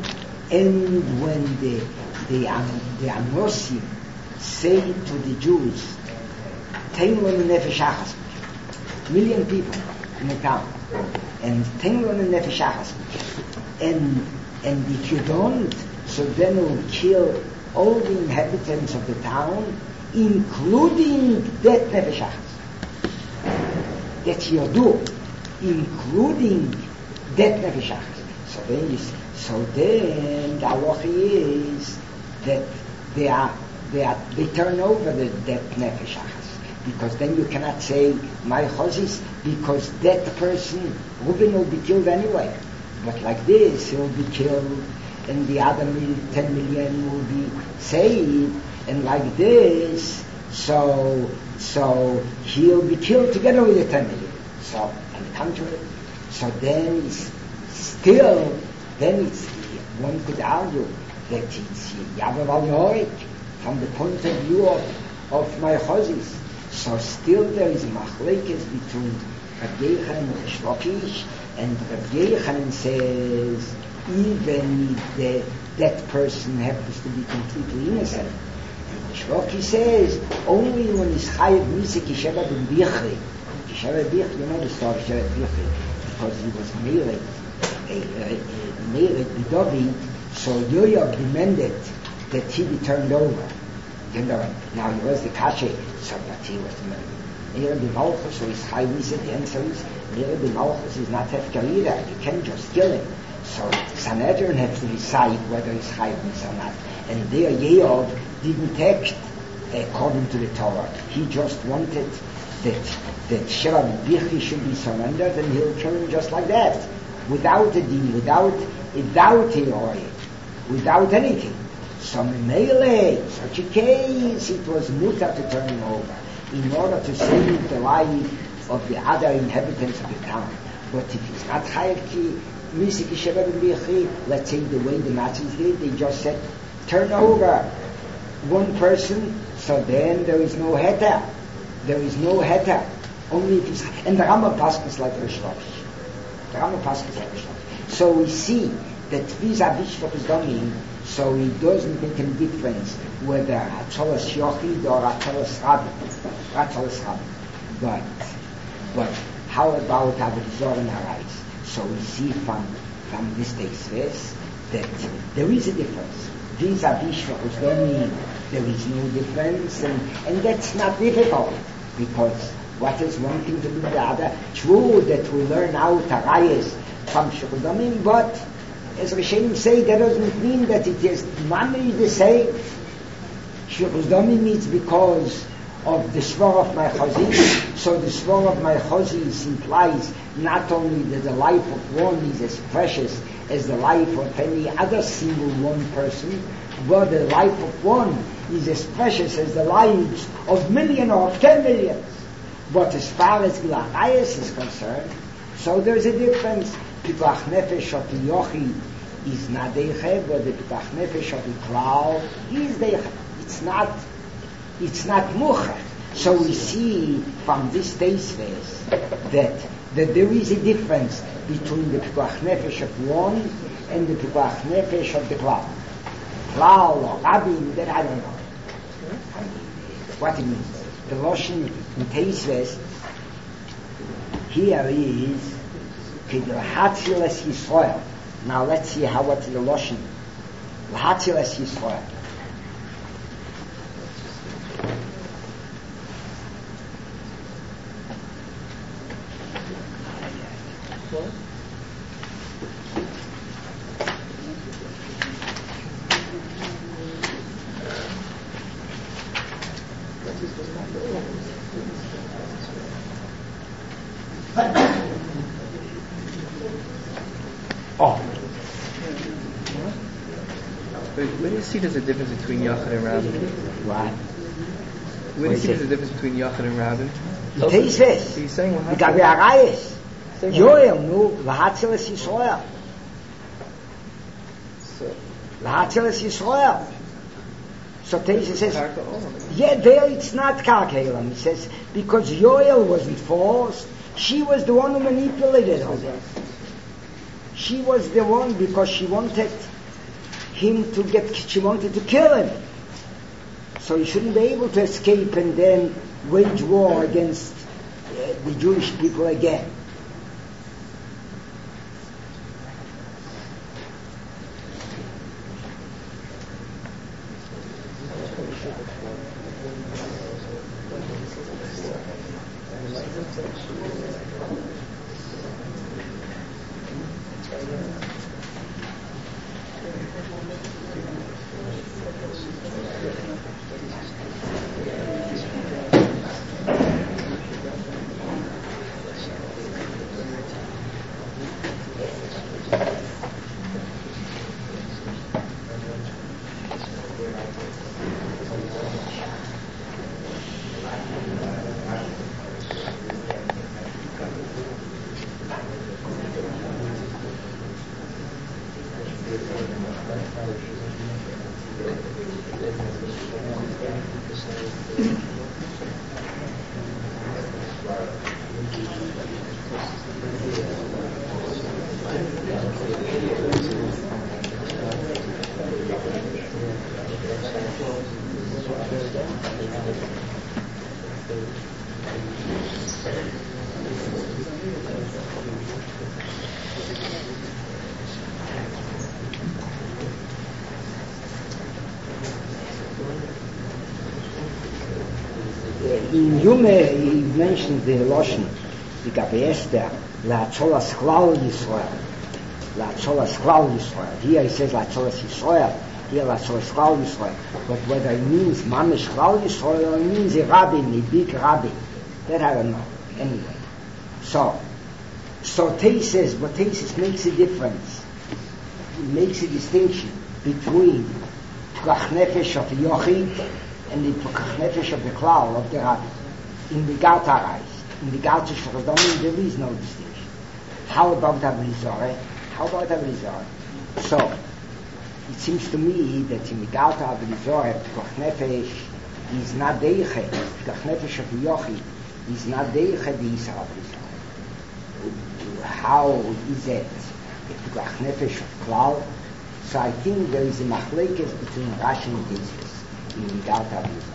and when the the um, the Amosim say to the Jews, Tenglon nefesh achas, million people in the town, and Tenglon nefesh achas, and and if you don't, so then we'll kill all the inhabitants of the town, including that nefesh achas. That's Yodu, including that nefesh achas. So then you see, so then the halacha is that they are they are they turn over the that nefesh achas, because then you cannot say my chozis, because that person Reuben will be killed anyway. But like this, he'll be killed, and the other mil, ten million will be saved, and like this, so so he'll be killed together with the ten million. So on the contrary, so then it's still, then it's, one could argue that it's Yavav al Yorik from the point of view of, of my chozis. So still there is a machlekes between Rabbi Yochanan and Shlokish, and Rabbi Yochanan says even if the, that person happens to be completely innocent. And Shlokish says only when he's chayav misik Yisheva ben Bichri. Yisheva Bichri, you know the story of Yisheva Bichri, because he was married, married with David, so Yoav demanded that he be turned over. You know, now he was the kashe, so but he was Meir the Malchus, so he's high misik. The answer is Meir the Malchus is not hefker either. You can't just kill him. So Sanhedrin has to decide whether he's high misik or not. And there Yoav didn't act according to the Torah. He just wanted that that Sheva Bichri should be surrendered, and he'll kill him just like that, without a deal, without without a oil, without anything. So in such a case, it was mutar to turn him over in order to save the life of the other inhabitants of the town. But if he's not chayav misik Sheva Bichri, let's say the way the Nazis did, they just said turn over one person, so then there is no heter. There is no heter. Only if he's, and the Rambam Paskins like Rish Lakish. The Rambam Paskins like Rish Lakish. So we see that vis-a-vis Shlokish, so it doesn't make any difference whether Hatzolas Yochid or Hatzolas Rabbi. Hatzolas Rabbi. But, but how about Avodah and Arais? So we see from, from this text that there is a difference. Vis-a-vis Shlokish, there is no difference, and, and that's not difficult, because what is one thing to do with the other? True that we learn out Arayas from Shulchan, but as Rishonim say, that doesn't mean that it is money the same. Shulchan means because of the swar of my chazis. So the swar of my chazis implies not only that the life of one is as precious as the life of any other single one person, but the life of one is as precious as the lives of million or of ten millions. But as far as Gilachayas is concerned, so there is a difference. Pipach Nefesh of the Yochid is not Deiche, but the Pipach Nefesh of the Klal is Deiche. It's not, it's not Muchach. So we see from this Teisves that, that there is a difference between the Pipach Nefesh of one and the Pipach Nefesh of the Klal. Klal or Rabin, that I don't know. What it means. The Loshen in Teisves here is L'hatzilas Yisrael. Now let's see how what's the Loshen. L'hatzilas Yisrael. What? Oh, Where do you see there's a difference between Yachid and Rabbin? what? Where do you see there's a difference between Yachid and Rabbin? The Teises. So you're saying what The happened? Gabi Saying what Yoel, nu, Lahatzeles Yisrael. So, Lahatzeles Yisrael. So Teises says, Karka Olam. yeah, there it's not Karkelam. He says, because Yoel wasn't forced, she was the one who manipulated her. She was the one because she wanted him to get, she wanted to kill him. So he shouldn't be able to escape and then wage war against uh, the Jewish people again. In Yume, he mentioned the Loshen, the Gabi Esther, La'atzolas Klal Yisrael. La'atzolas Klal Yisrael. Here he says La'atzolas Yisrael. Here La'atzolas Klal Yisrael. But whether it means Mamish Klal Yisrael or it means a rabbin, a big rabbin, that I don't know. Anyway. So, so Teises, but Teises makes a difference. It makes a distinction between Pekach Nefesh of Yochid and the Pekach Nefesh of the Klal, of the Rabbi. In the Garta in the Garta Shradomin, there is no distinction. How about Ablizore? How about Ablizore? So, it seems to me that in the Garta Ablizore, Pekach Nefesh is not Deiche, Pekach Nefesh of Yochid is not Deiche the Yisra Ablizore. How is it? The Pekach Nefesh of Klal? So I think there is a machlekes between Rashi and Jesus in the Garta Ablizore.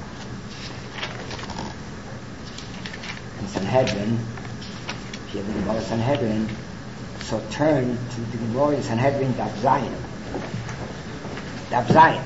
In Sanhedrin, if you have the Gemara Sanhedrin, so turn to the Gemara in Sanhedrin, Daf Zayin. Daf Zayin.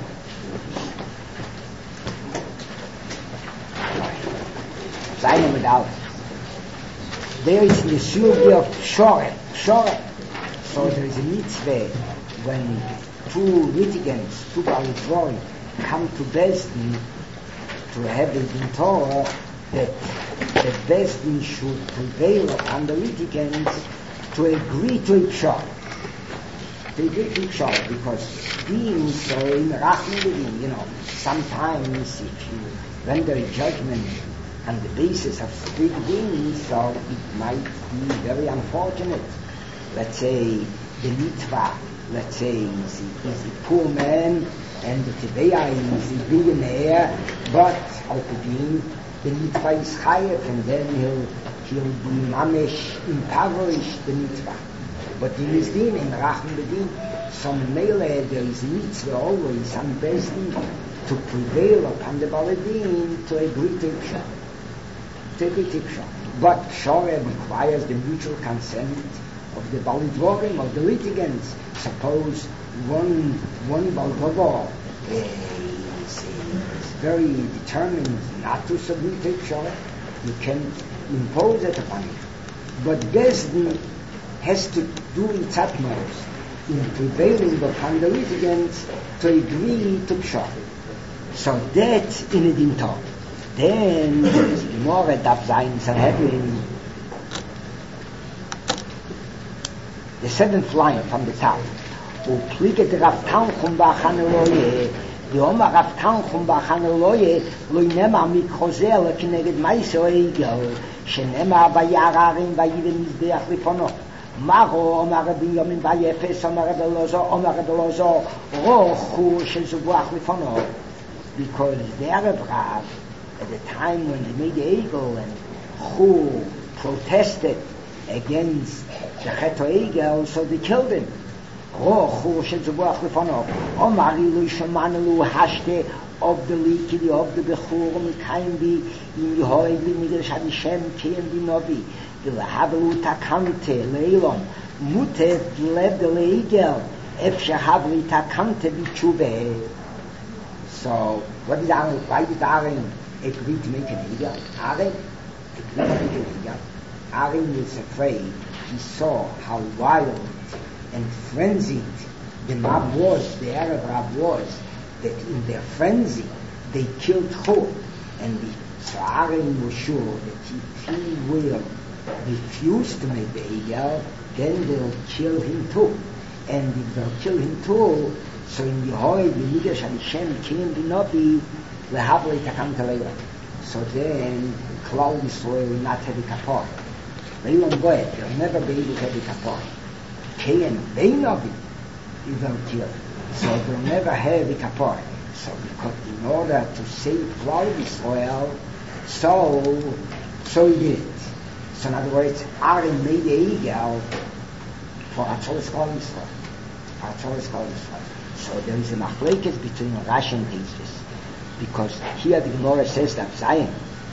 Zayin without. There is the Sugi of Shore. Shore. So there is a mitzvah when two litigants, two Balitvorim, come to Besdin to have it in Torah, that the Besdin should prevail upon the litigants to agree to a pshar. To agree to a pshar, because beings are in Rachman, you know, sometimes if you render a judgment on the basis of split beings, so it might be very unfortunate. Let's say the Litva, let's say, is a, is a poor man, and the Tebeya is a billionaire, but Al-Qudin, the Mitva is Chayef, and then he'll, he'll be Mamesh, impoverished the Mitva. But in his din, in Rachman Bedin, some Mele, there is mitzvah always on Besdin to prevail upon the Baladin to agree to Pshar. To agree to Pshar. But Pshar requires the mutual consent of the Balidvorim, of the litigants. Suppose one, one Baldovo is, is very determined not to submit to Pshar, you can impose it upon him. But Besdin has to do its utmost in prevailing upon the litigants to agree to pshat. So that's in the din tov. Then the more daf zayin having the seventh line from the top. Upliget Rav Tanchum b'Chaneloye, the Omar Rav Tanchum b'Chaneloye, lo nema mikrozel kineged ma'aser egel, shenema bayararim vayivim mizbeach lipono. Maro Omar Rabbi Yomin vayefes Omar Rabbi Lozo Omar Rabbi Lozo rochu shezubuach lipono. Because the Arab Rav, at the time when they made the egel and who protested against the Chet Egel, so they killed him. Rochu shezubuach lipono. Omar ilu shemanu hashte of the likidi of the bechurim kaimbi in Yehoy b'nigel shadishem kiyem b'novi v'lehavelu takante leilon mutev lev de leigel ef shehavli takante b'tshuveh. So what did Aaron, why did Aaron agree to make an egel? Aaron agreed to make an egel. Aaron was afraid. He saw how wild and frenzied the mob was, the Arab mob was, that in their frenzy they killed Chur. And the, so Aaron was sure that if he will refuse to make the egel, then they'll kill him too. And if they'll kill him too, so in Yehoy, the Midrash Hashem came to not be the Havli Takam Talayla. So then, Klal Yisrael will not have a kapor. Leilam Boed, they'll never be able to have a kapor. Kayan Beinovi, they'll kill. So they'll never have a kapor. So because in order to save Klal Yisrael, so, so he did it. So in other words, Aaron made the egel for Atzolis Klal Yisrael. For Atzolis Klal Yisrael. So there is a machlekes between Rashi and Taisus, because here the Gemara says that Zion,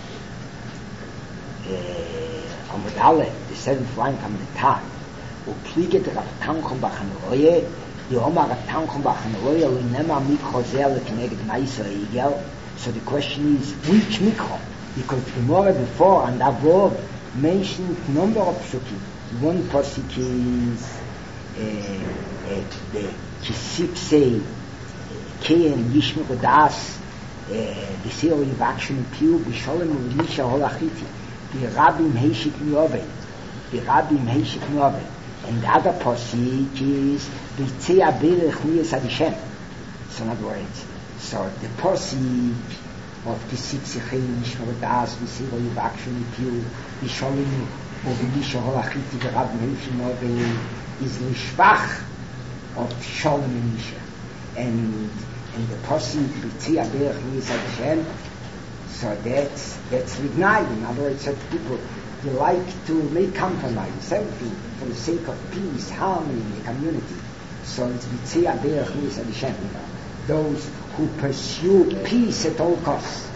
Amud Aleph, the seventh line from the top, upliget Rav Tanchum b'Chaneloye, the Omar Rav Tanchum b'Chaneloye, l'nema mikro zel l'keneged ma'aser egel. So the question is, which mikro? Because the Gemara before and above mentioned number of psukim. One pasuk is uh, uh, the Kisip say, Kein Yishmuk Das, the Seo Yivakshim Piu, Bisholem Ulisha Holachiti, the Rabbim Heishik Nyoven, the Rabbim Heishik Nyoven. And the other pasuk is, B'tzei Aberech Niyas Adishem. So in other words, so the pasuk of Kisip Sechein Yishmuk Das, the Seo Yivakshim Piu, Bisholem Ulisha Holachiti, the Rabbim Heishik Nyoven, is Lishvach of Shalom and Misha, and and the pasuk B'tzei Aberech Niyas Adishem. So that's that's Lignai. In other words, that people they like to make compromise, everything for the sake of peace, harmony in the community. So it's B'tzei Aberech Niyas Adishem. Those who pursue peace at all costs,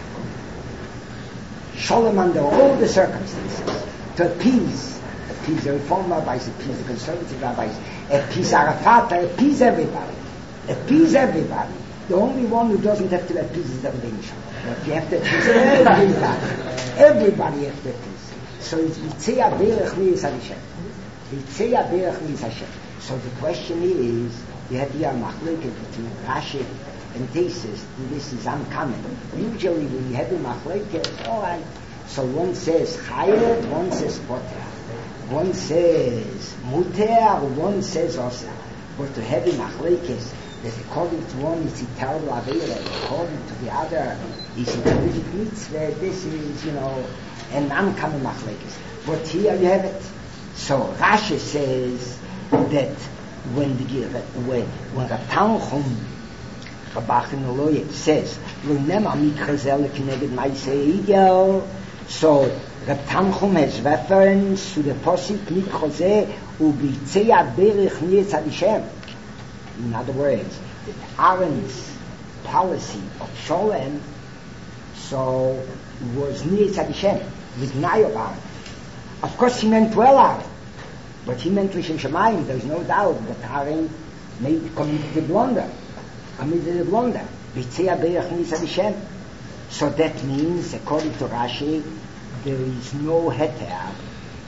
Shalom under all the circumstances, to appease. Appease the Reform rabbis, appease the conservative rabbis, appease Arafat, appease everybody. Appease everybody. The only one who doesn't have to appease is the Rebbeinu Shalom. But you have to appease everybody. Everybody has to appease. So it's B'tzei Aberech Niyas Adishem. B'tzei Aberech Niyas Adishem. So the question is, you have here a machlekes between Rashi and Taisus. This is uncommon. Usually when you have a machlekes, all right. So one says Chayev, one says Poter. One says Muter, one says Osa. But to have a machlekes, that according to one is a terrible Aveira, according to the other is a terrific mitzvah, this is, you know, an uncommon machlekes. But here you have it. So Rashi says that when the when when Rav Tanchum b'Chaneloye says l'nema mikrozel kineged ma'aser egel, so Rav Tanchum has reference to the pasuk mikrozel u'b'tzei aberech niyas Adishem. In other words, Aaron's policy of Sholem so was niyas Adishem, with Gnai of Aaron. Of course, he meant well Aaron. But he meant Rishon Shamayim, there's no doubt that Aaron made committed a blunder. Committed a blunder. B'tzei aberech niyas Adishem. So that means, according to Rashi, there is no heter to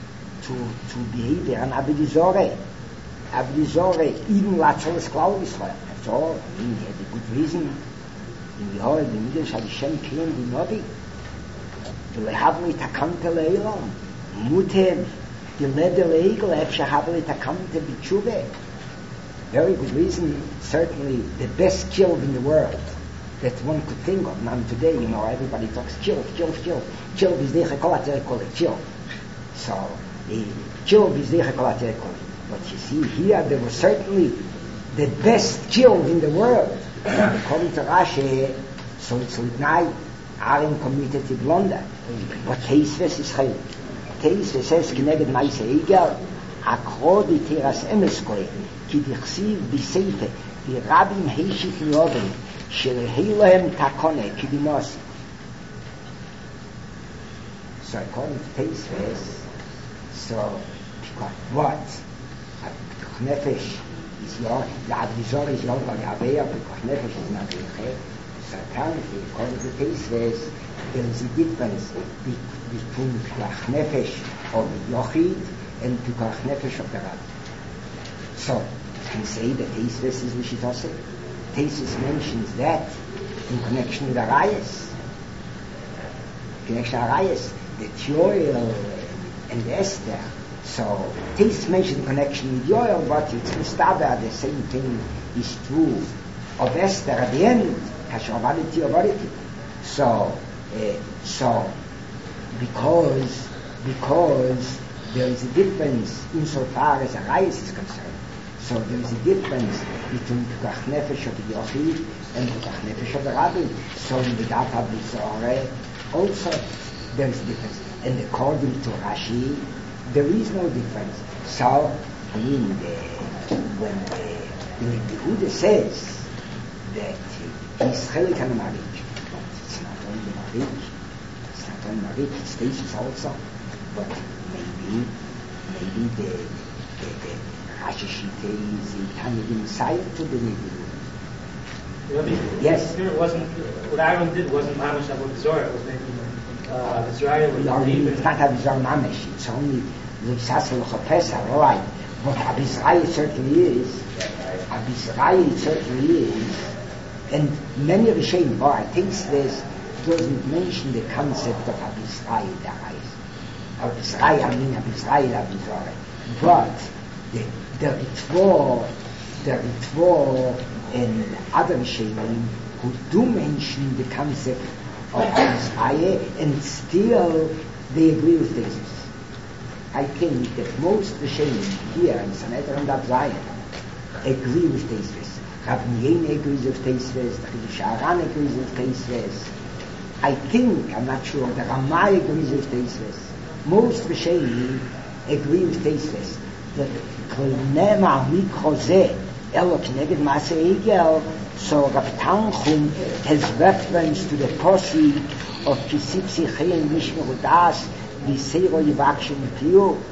to, to behavior and Abedizore. Abedizore, even Latzolis Klal Yisrael. That's all. I mean, he had a good reason. In the Hora, the Midrash Hashem Kiyam the Novi. ולהבלי תקמת לאילון, מוטב, ילד לאיגל, איפה שהבלי תקמת בתשובה. Very good reason, certainly the best kill in the world that one could think of. Now today, you know, everybody talks kill, kill, kill. Kill bizdecha kol ater kol, kill. So, kill bizdecha kol ater kol. But you see, here there was certainly the best kill in the world. According to Rashi, so it's Litnai, Aaron committed to blunder. But Teisves is chaylik. Teisves says, Kneged Maise Egel, Akrodi Teras Emeskoy, Ki Dichsiv Biseife, Di Rabim Heishik Miodin, Shelehilohem Takone, Ki Dimosi. So according to Teisves, so, because what? Nefesh is your, the Advisor is your, but Aveya, because Nefesh is not Yechet. So apparently, according to Teisves, there is a difference between Pikuach Nefesh of the Yochid and Pikuach Nefesh of the Rabbi. So, you can say that Teisves is Lishitose. Teisves mentions that in connection with Arayas. In connection with Arayas, the Tioel and the Esther. So, Teisves mentions in connection with Yoel, but it's Mustaber, the same thing is true of Esther at the end. Hashavariti avariti. So, uh, so, because, because there is a difference insofar as Arayas is concerned. So there is a difference between Pikuach Nefesh of the Yochid and Pikuach Nefesh of the Rabbi. So in the Daf HaBizorah also there is a difference. And according to Rashi, there is no difference. So, I mean, the, when the, when the Yehuda says that he's chelik on the marriage, but it's not only the marriage, it's not only marriage, it's stages also, but maybe, maybe the, the, the Rashi Shita is in Tanyadim Sayat to the Nevi'im. Yes. It wasn't, what Aaron did wasn't Mamish Avodah Zorah, it was maybe uh, Israel was no, it's not Abizar Mamish, it's only L'Isasel Chopesa, all right. But Abizrai certainly is, Abizrai certainly is, and many Rishonim, well, I think this doesn't mention the concept of Abizrai, Abizrai, I mean Abizrai, Abizrai. But the, the Ritvo, the Ritvo and other Rishonim who do mention the concept of Abizrai, and still they agree with this. I think that most Rishonim here in Sanhedrin and Abzayim agree with this. Rabbi Yehuda agrees with Teisves, the Chidush Aran agrees with Teisves. I think, I'm not sure, the Ramai agrees with Teisves. Most Rishonim agree with Teisves. That Kol Nema Mikrozeh Elo Kneged Maaseh Egel, so Rav Tanchum has reference to the Posik of Kisip Sichein Mishmer Das, the Seiro Yivakshin Piyu,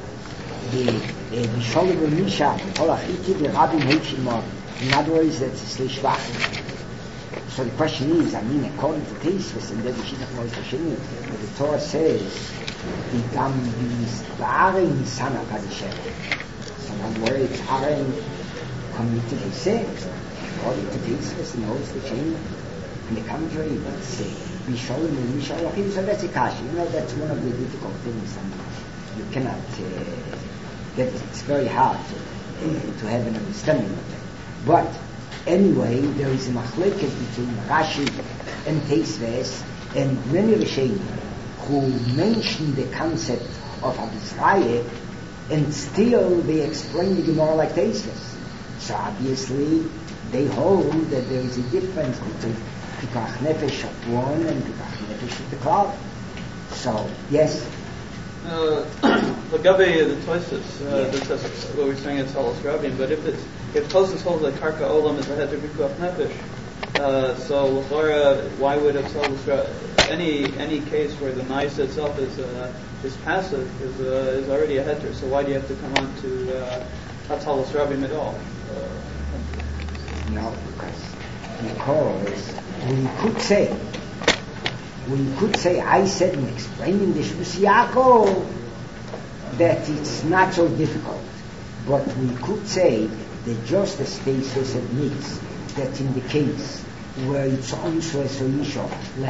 the Sholem Misha, Olachiti, the Rabbi Heichimor. In other words, that's a Slishvach. So the question is, I mean, according to Teisves, and then the Shidduch Moshe Hashemi, the Torah says, the Gam B'Aren Nisana Kadishem. So in other words, Aaron committed a sin. According to Teisves, and Moshe Hashemi, in the contrary, it's Bisholem and Mishalachim, so that's a kashi. You know, that's one of the difficult things, and you cannot uh, get it. It's very hard to, uh, to have an understanding of it. But anyway, there is a machleket between Rashi and Teisves, and many Rishonim who mention the concept of Abizraya, and still they explain the Gemara like Teisves. So obviously, they hold that there is a difference between Pikuach Nefesh of one and Pikuach Nefesh of the cloud. So, yes. Uh, the Gabi, the Toisus, uh, that says what we're saying is Salas Rabin, but if it's if Toisus holds that Karka Olam is the head of Pikuach Nefesh, uh, so L'chora, why would it Salas Rabin? Any any case where the Nais itself is uh, is passive is uh, is already a heter. So why do you have to come on to uh, Hatzalas Rabin at all? Uh, no, because because we could say. We could say, I said in explaining the Shvus Yaakov that it's not so difficult. But we could say that just as Tesis admits that in the case where it's also a solution,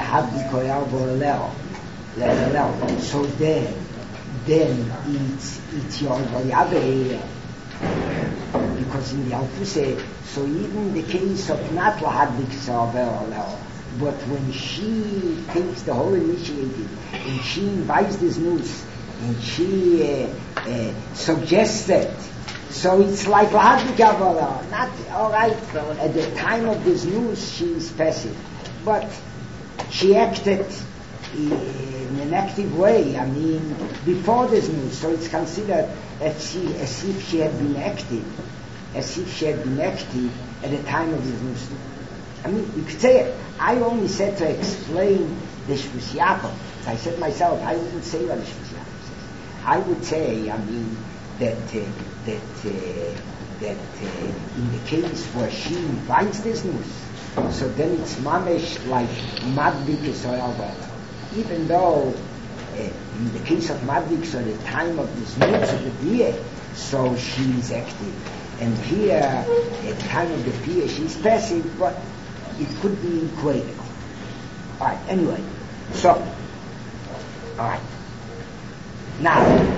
so then, then it's it's your the other area. Because in the Alfuse, so even the case of not lahadlik but when she takes the whole initiative and she invites this news and she uh, uh, suggests it, so it's like lahadlik not all right. At the time of this news, she is passive, but she acted in an active way. I mean, before this news, so it's considered as, she, as if she had been active, as if she had been active at the time of this news. I mean, you could say it. I only said to explain the Shvus Yaakov. I said myself, I wouldn't say what the Shvus Yaakov says. I would say, I mean, that uh, that uh, that uh, in the case where she invites this news, so then it's mamish like madbik Yisrael. Even though uh, in the case of madbik, so the time of this news of the bia, so she is active, and here at the time of the bia she's passive, but it could be equated. All right. Anyway, so all right. Now.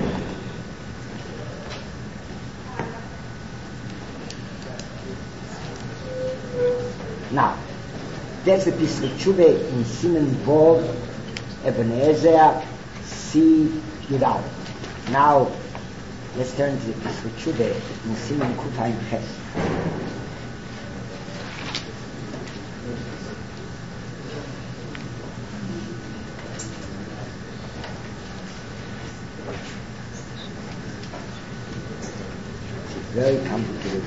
Now, there's a piece of tshuva in Siman Vov, Ebenezer, C. Yudal. Now, let's turn to the piece of tshuva in Siman Kufayim Ches. It's very complicated.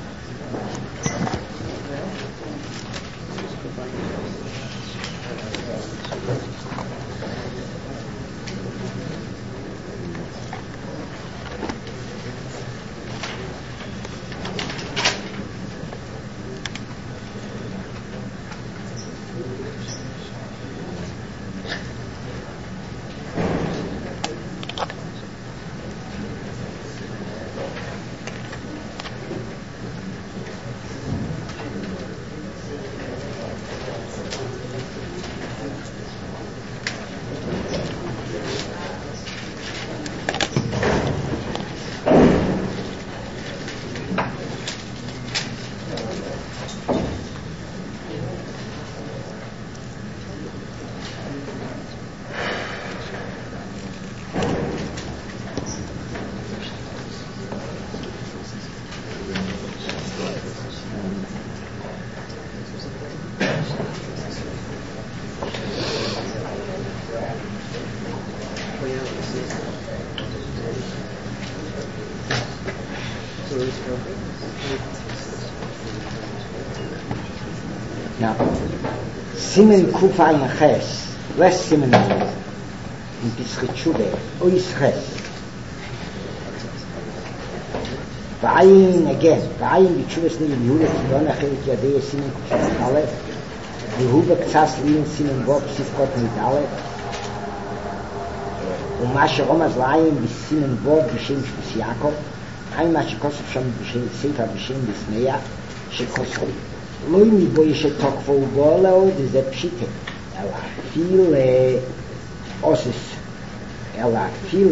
Now, Simen Kufayim Ches, less Simen Vov, in Pischei Tshuva, Ois Ches. V'ayin again, v'ayin b'tshuvas nigel Yehuda Tzidon Achelik Yadei Simen Kufayim Aleph, Yehuda K'tzas Liyin Simen Vov Sifkot Nid Aleph, ומה שרומז לעין בסימן ווד בשם שבוס יעקב, עין מה שכוסף שם בשם ספר בשם בסמיה, שכוספו לא מבו יש תוקפו ובולו, וזה פשיטה, אלא פיל אוסס, אלא פיל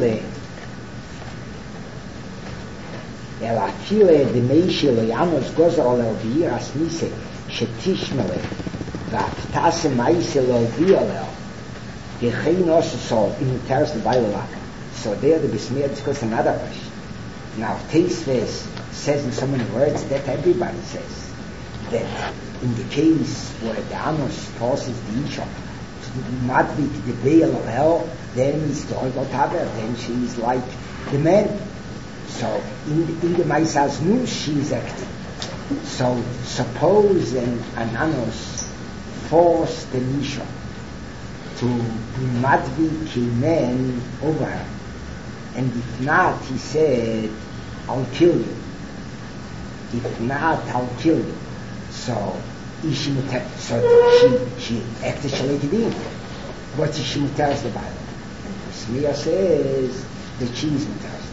אלא פיל דמי שלו יעמוס גוזר עליו בעיר הסמיסה, שתשמלה, והפתעשה מייסה לא הביא עליו, Gechein also saw in the terrace the Bible. So there the Bismillah discussed another question. Now Teisves says in so many words that everybody says that in the case where the Amos forces the Isha to not be the veil of hell, then it's the Oigot Haber, then she is like the man. So in the, in the Maisas news she is acting. So suppose an, an Amos forced the Isha to be madvi kimen over her, and if not, he said, "I'll kill you." If not, I'll kill you. So, she so she she acted shalakedin. What she tells the Bible. Smia says that she is mutar.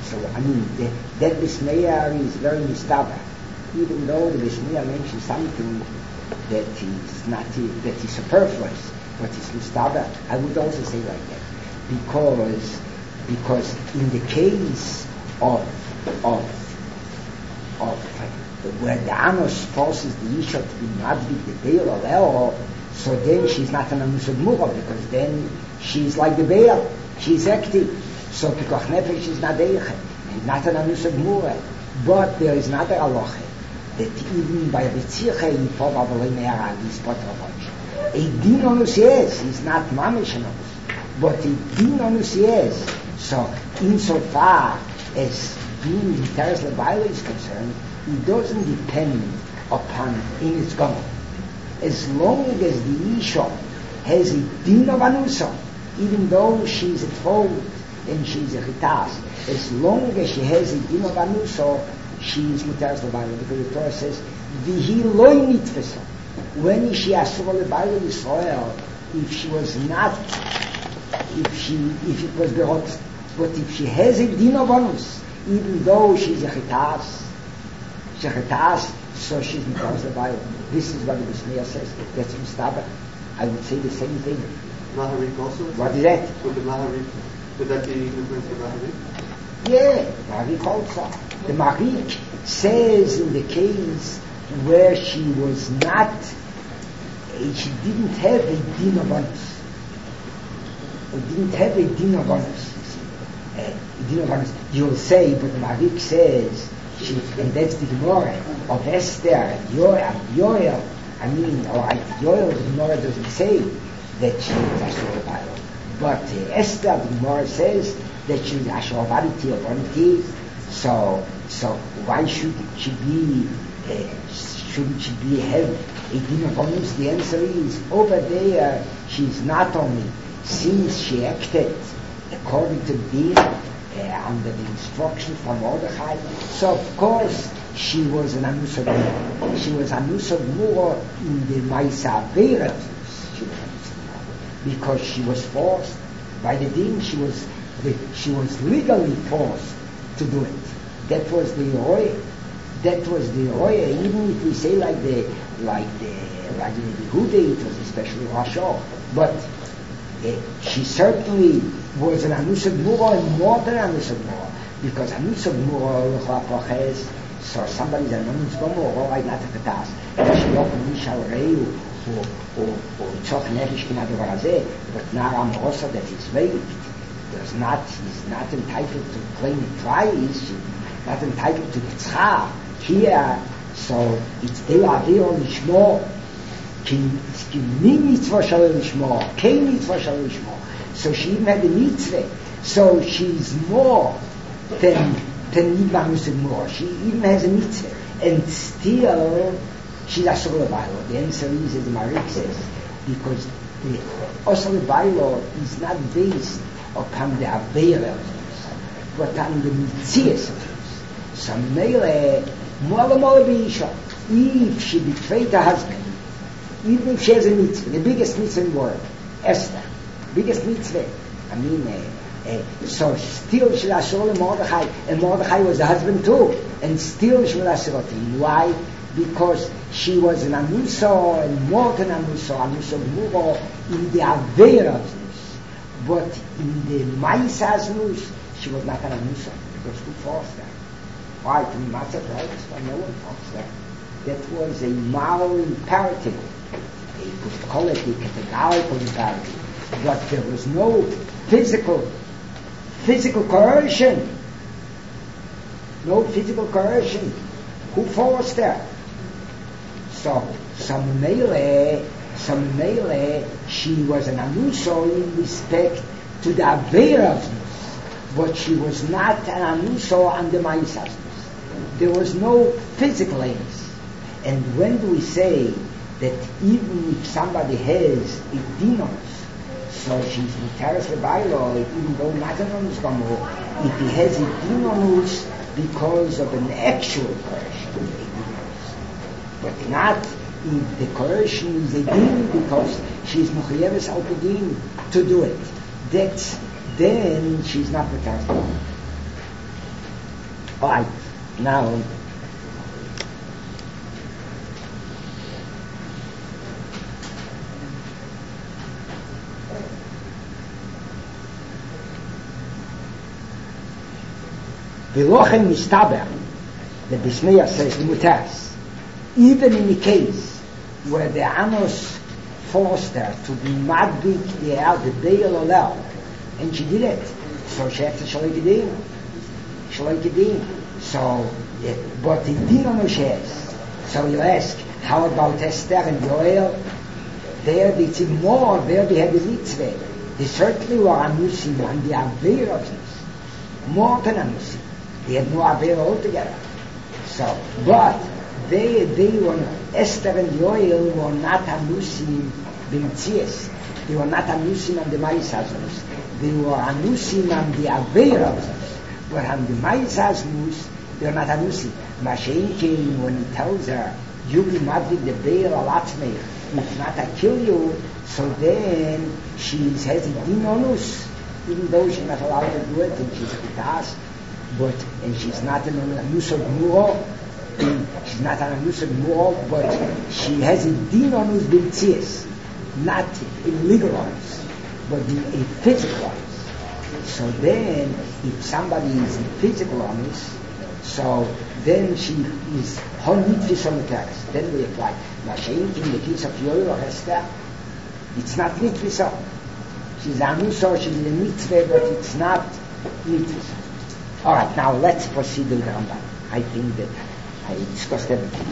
So, I mean, the, that Bismeya is very mistaba. Even though the Bismeya mentions something that is not, that is superfluous, but it's mistaba, I would also say like that. Because, because in the case of, of, of, where the Anos forces the Isha to be madbik the Beil or Leo, so then she's not an Anus of Mura, because then she's like the Beil, she's active. So Pikuach Nefesh is not Eiche, and not an Anus of Mura. But there is another halacha, that even by Ritziche, he probably Me'ara, he's Potravosh. A Din Anus yes, he's not Mamish Anus, but a Din Anus yes. So, insofar as being Teres Lebaila is concerned, it doesn't depend upon in its gomel. As long as the Isha has a din of anusa, even though she's at fault and she's a chitas, as long as she has a din of anusa, she is muteres lebaila, because the Torah says, "Vihi loy mitvesa." When is she asur lebaila Yisrael? If she was not, if she, if it was berot, but if she has a din of anus, even though she's a chitas, Shechetas, so she's muteres lebaila. This is what the Bismeya says. That's mistaba. I would say the same thing. Maharik also? What is that? Would the Maharik, would that be influence of Maharik? Yeah, Maharik also. The Maharik says in the case where she was not, she didn't have a din of honors. She didn't have a din of honors. Uh, a din of honors. You'll say, but the Maharik says, She, and that's the Gemara of Esther and Yoel, Yoel. I mean, all right, Yoel, the Gemara doesn't say that she was Ashur Baila. But uh, Esther, the Gemara says that she was Ashur Variti or Variti. So, so why should she be, uh, shouldn't she be, have a din of honors? The answer is, over there, she's not only, since she acted according to the din, Uh, under the instruction from Mordechai. So of course she was an Anus of Mura. She was Anus of Mura in the Maisa Aveira, because she was forced by the din. She was the, she was legally forced to do it. That was the Roya. That was the Roya. Even if we say like the like the like the Yehuda, it was especially Rasha. But uh, she certainly was an Anus of Mura and more than Anus of Mura, because Anus of Mura has, so somebody's an Anus of Mura, all right, not a Katas, she opened Mishal Reu, or Tzok Nefish Kina Devarazeh, but Nara Morosa that is waived, does not, is not entitled to claim a prize, she's not entitled to Tzcha. Here, so it's Deo Aveo Lishmo, Ki Mi Mitzvah Shalom Lishmo, Kei Mitzvah Shalom Lishmo. So she even had a mitzvah. So she's more than than Nidmanus and more. She even has a mitzvah. And still, she's Asur Lebaila. The answer is, as the Marik says, because the Asur Lebaila is not based upon the Aveira, but on the Mitzias of hers. So Mele, Mola Mola B'Isha, if she betrayed her husband, even if she has a mitzvah, the biggest mitzvah in the world, Esther, biggest mitzvah. I mean, uh, uh, so still she was Asur Mordechai, and Mordechai was the husband too, and still she was Asur him. Why? Because she was an Anusa, and more than Anusa, Anusa Muro, in the Aveira Aznus. But in the Maisa Aznus, she was not an Anusa, because who forced her? Why? To be Matzah rights? Well, no one forced her. That was a moral imperative. They could call it a categorical imperative. But there was no physical, physical coercion. No physical coercion. Who forced her? So, some mele, some mele, she was an anuso in respect to the Aveirasness, but she was not an anuso on the Maisasness. There was no physical aims. And when do we say that even if somebody has a dinos, so she's Mutaris Lebailo, even though not an onus gomor, if he has a dinos because of an actual coercion, but not if the coercion is a din because she's Muchayeves al Pedin to do it. That's, then she's not Mutaris Lebailo. All right, now V'lochen mistaber, the Bishnei says mutas, even in the case where the Amos forced her to be madbik the out the Beil Olel, and she did it, so she had to shalai kedin, shalai kedin. So, uh, but the din on Moshe's. So you ask, how about Esther and Yoel? There it's more, there they had the mitzvah. They certainly were amusim and the aveir of this. More than amusim. They had no aveir altogether. So, but they, they were, Esther and Yoel were not amusim b'mtzias. They were not amusim on the ma'isazmus. They were amusim on the aveir of this. Where on the ma'isazmus, they're not amusim. Masha'inkin, when he tells her, you be madlik the beil alatzmei, if not I kill you, so then she has a din onus, even though she's not allowed to do it, and she's a task, but, and she's not an anusad mu'o, she's not an anusad mu'o, but she has a din onus b'mtzias, not a legal onus, but a physical onus. So then, if somebody is in physical onus, so then she is honit v'someteres. Then we apply. Mashayin in the case of Yoel or Esther, it's not mitzvah. She's anuso, she's in the mitzvah, but it's not mitzvah. All right, now let's proceed with the Rambam. I think that I discussed everything.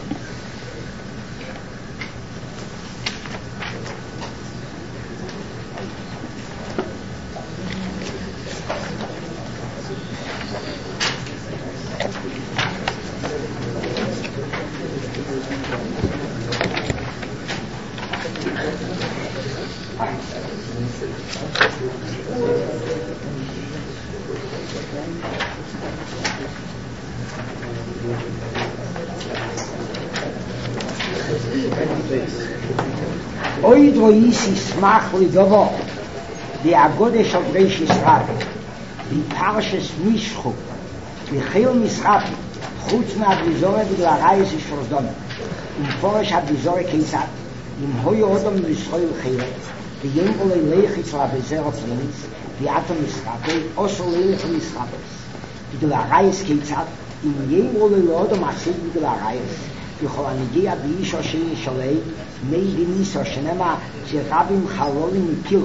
Oid lo yisi smach li dovo the agode shel Reish Yisrael the parshas Mishchu the chil mischapi chutz ma'avizore b'gla rayis yishrozdom im forish havizore keisat im hoyo odom yisroel chilet the yengol leichitz l'avizor flinis the atom mischapi oso leilich mischapes b'gla rayis keisat im yengol odom asid b'gla rayis בכל הנגיע באיש השני שלי מי בניסו שנמה שרבים חלולים מפילו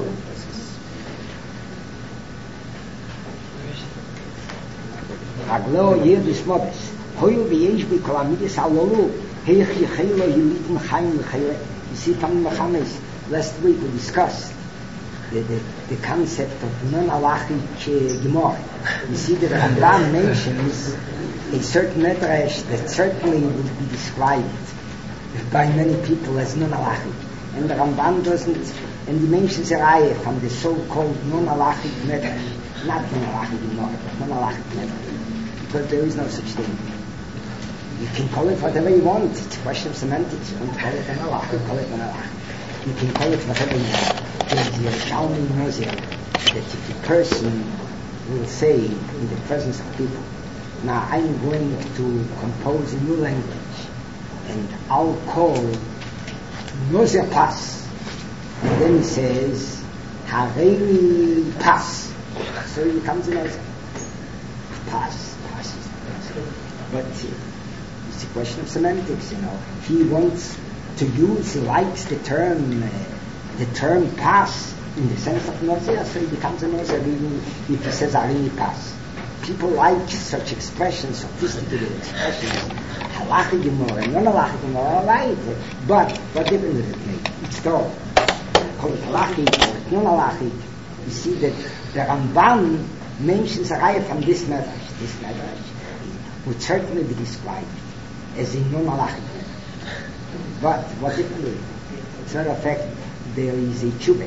רגלו ירדיס מודס הויל ויש בכל המידס הלולו היך יחילו יליתן חיים לחילה. You see from Muhammad last week we discussed the, the, the concept of non-halachic uh, Gemara. You see that Rambam mentions a certain medrash that certainly would be described by many people as non-halachic. And the Rambam doesn't, and he mentions a raya from the so-called non-halachic medrash, not non-halachic Gemara, but non-halachic medrash, because there is no such thing. You can call it whatever you want, it's a question of semantics. You want to call it non-halachic, call it non-halachic. You can call it whatever you want. There's the Shalmi Nozir, that if a person will say in the presence of people, now I'm going to compose a new language and I'll call Nozir Pas. And then he says, Hareli Pas. So he becomes a Nozir. Pas, Pas is Nozir. But uh, it's a question of semantics, you know. He wants to use, he likes the term, uh, the term Pas in the sense of Nozir, so he becomes a Nozir even if he says Hareli Pas. People like such expressions, sophisticated expressions, halachic Gemara, non-halachic Gemara, all right. But what difference does it make? It's all. Call it halachic, call it non-halachic. You see that the Ramban mentions a raya from this medrash. This medrash would certainly be described as a non-halachic medrash. But what difference? As a matter of fact, there is a tshuva.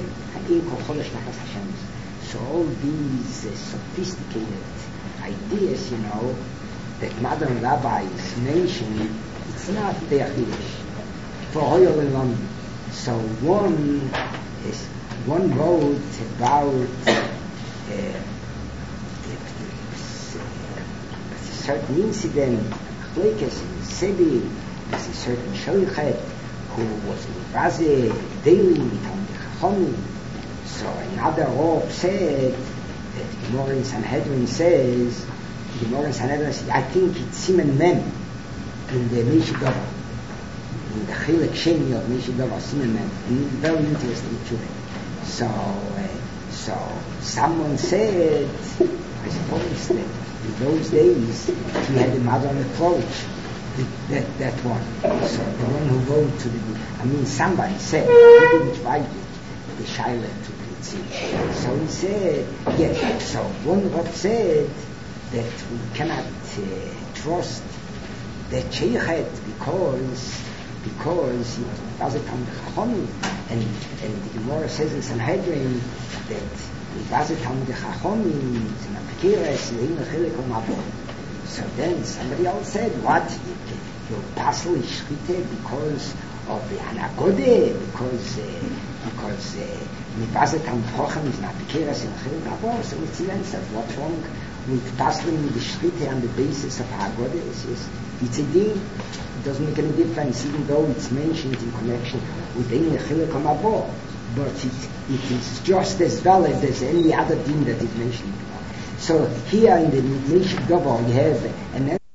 So all these uh, sophisticated ideas, you know, that modern rabbis mention, it's not their English. For oil and London. So one is one wrote about uh, certain incident, like in Sebi, there's a certain Shoichet who was in Raze daily with the Chachomim. So another Rav said that Gemara in Sanhedrin says, Gemara in Sanhedrin says, I think it's Simen Mem in the Meshidova, in the Chilek Sheni of Meshidova, Simen Mem. Very interesting too. So, uh, so someone said, I suppose that in those days he had a mother on the clothes. That that one. So the one who wrote to the, I mean, somebody said he didn't write it, the Shaila to the Tzim. So he said, yes. So one Rav said that we cannot uh, trust the Sheikhet because because he was a Talmid Chachomim, and and the Gemara says in Sanhedrin that he was a Talmid Chachomim, it's an Apkiras, in the Chilek Mabon. So then somebody else said, what? Your passel is shchite because of the anagode, because uh, because mibazet uh, Talmid is not the keras in Chilek Mabon. So it's the answer. What's wrong with passing with the shchite on the basis of agode? It's, it's, it's a thing. It doesn't make any difference, even though it's mentioned in connection with the Chilek Mabon. But it, it is just as valid as any other thing that is mentioned. So here in the Meshidova you have an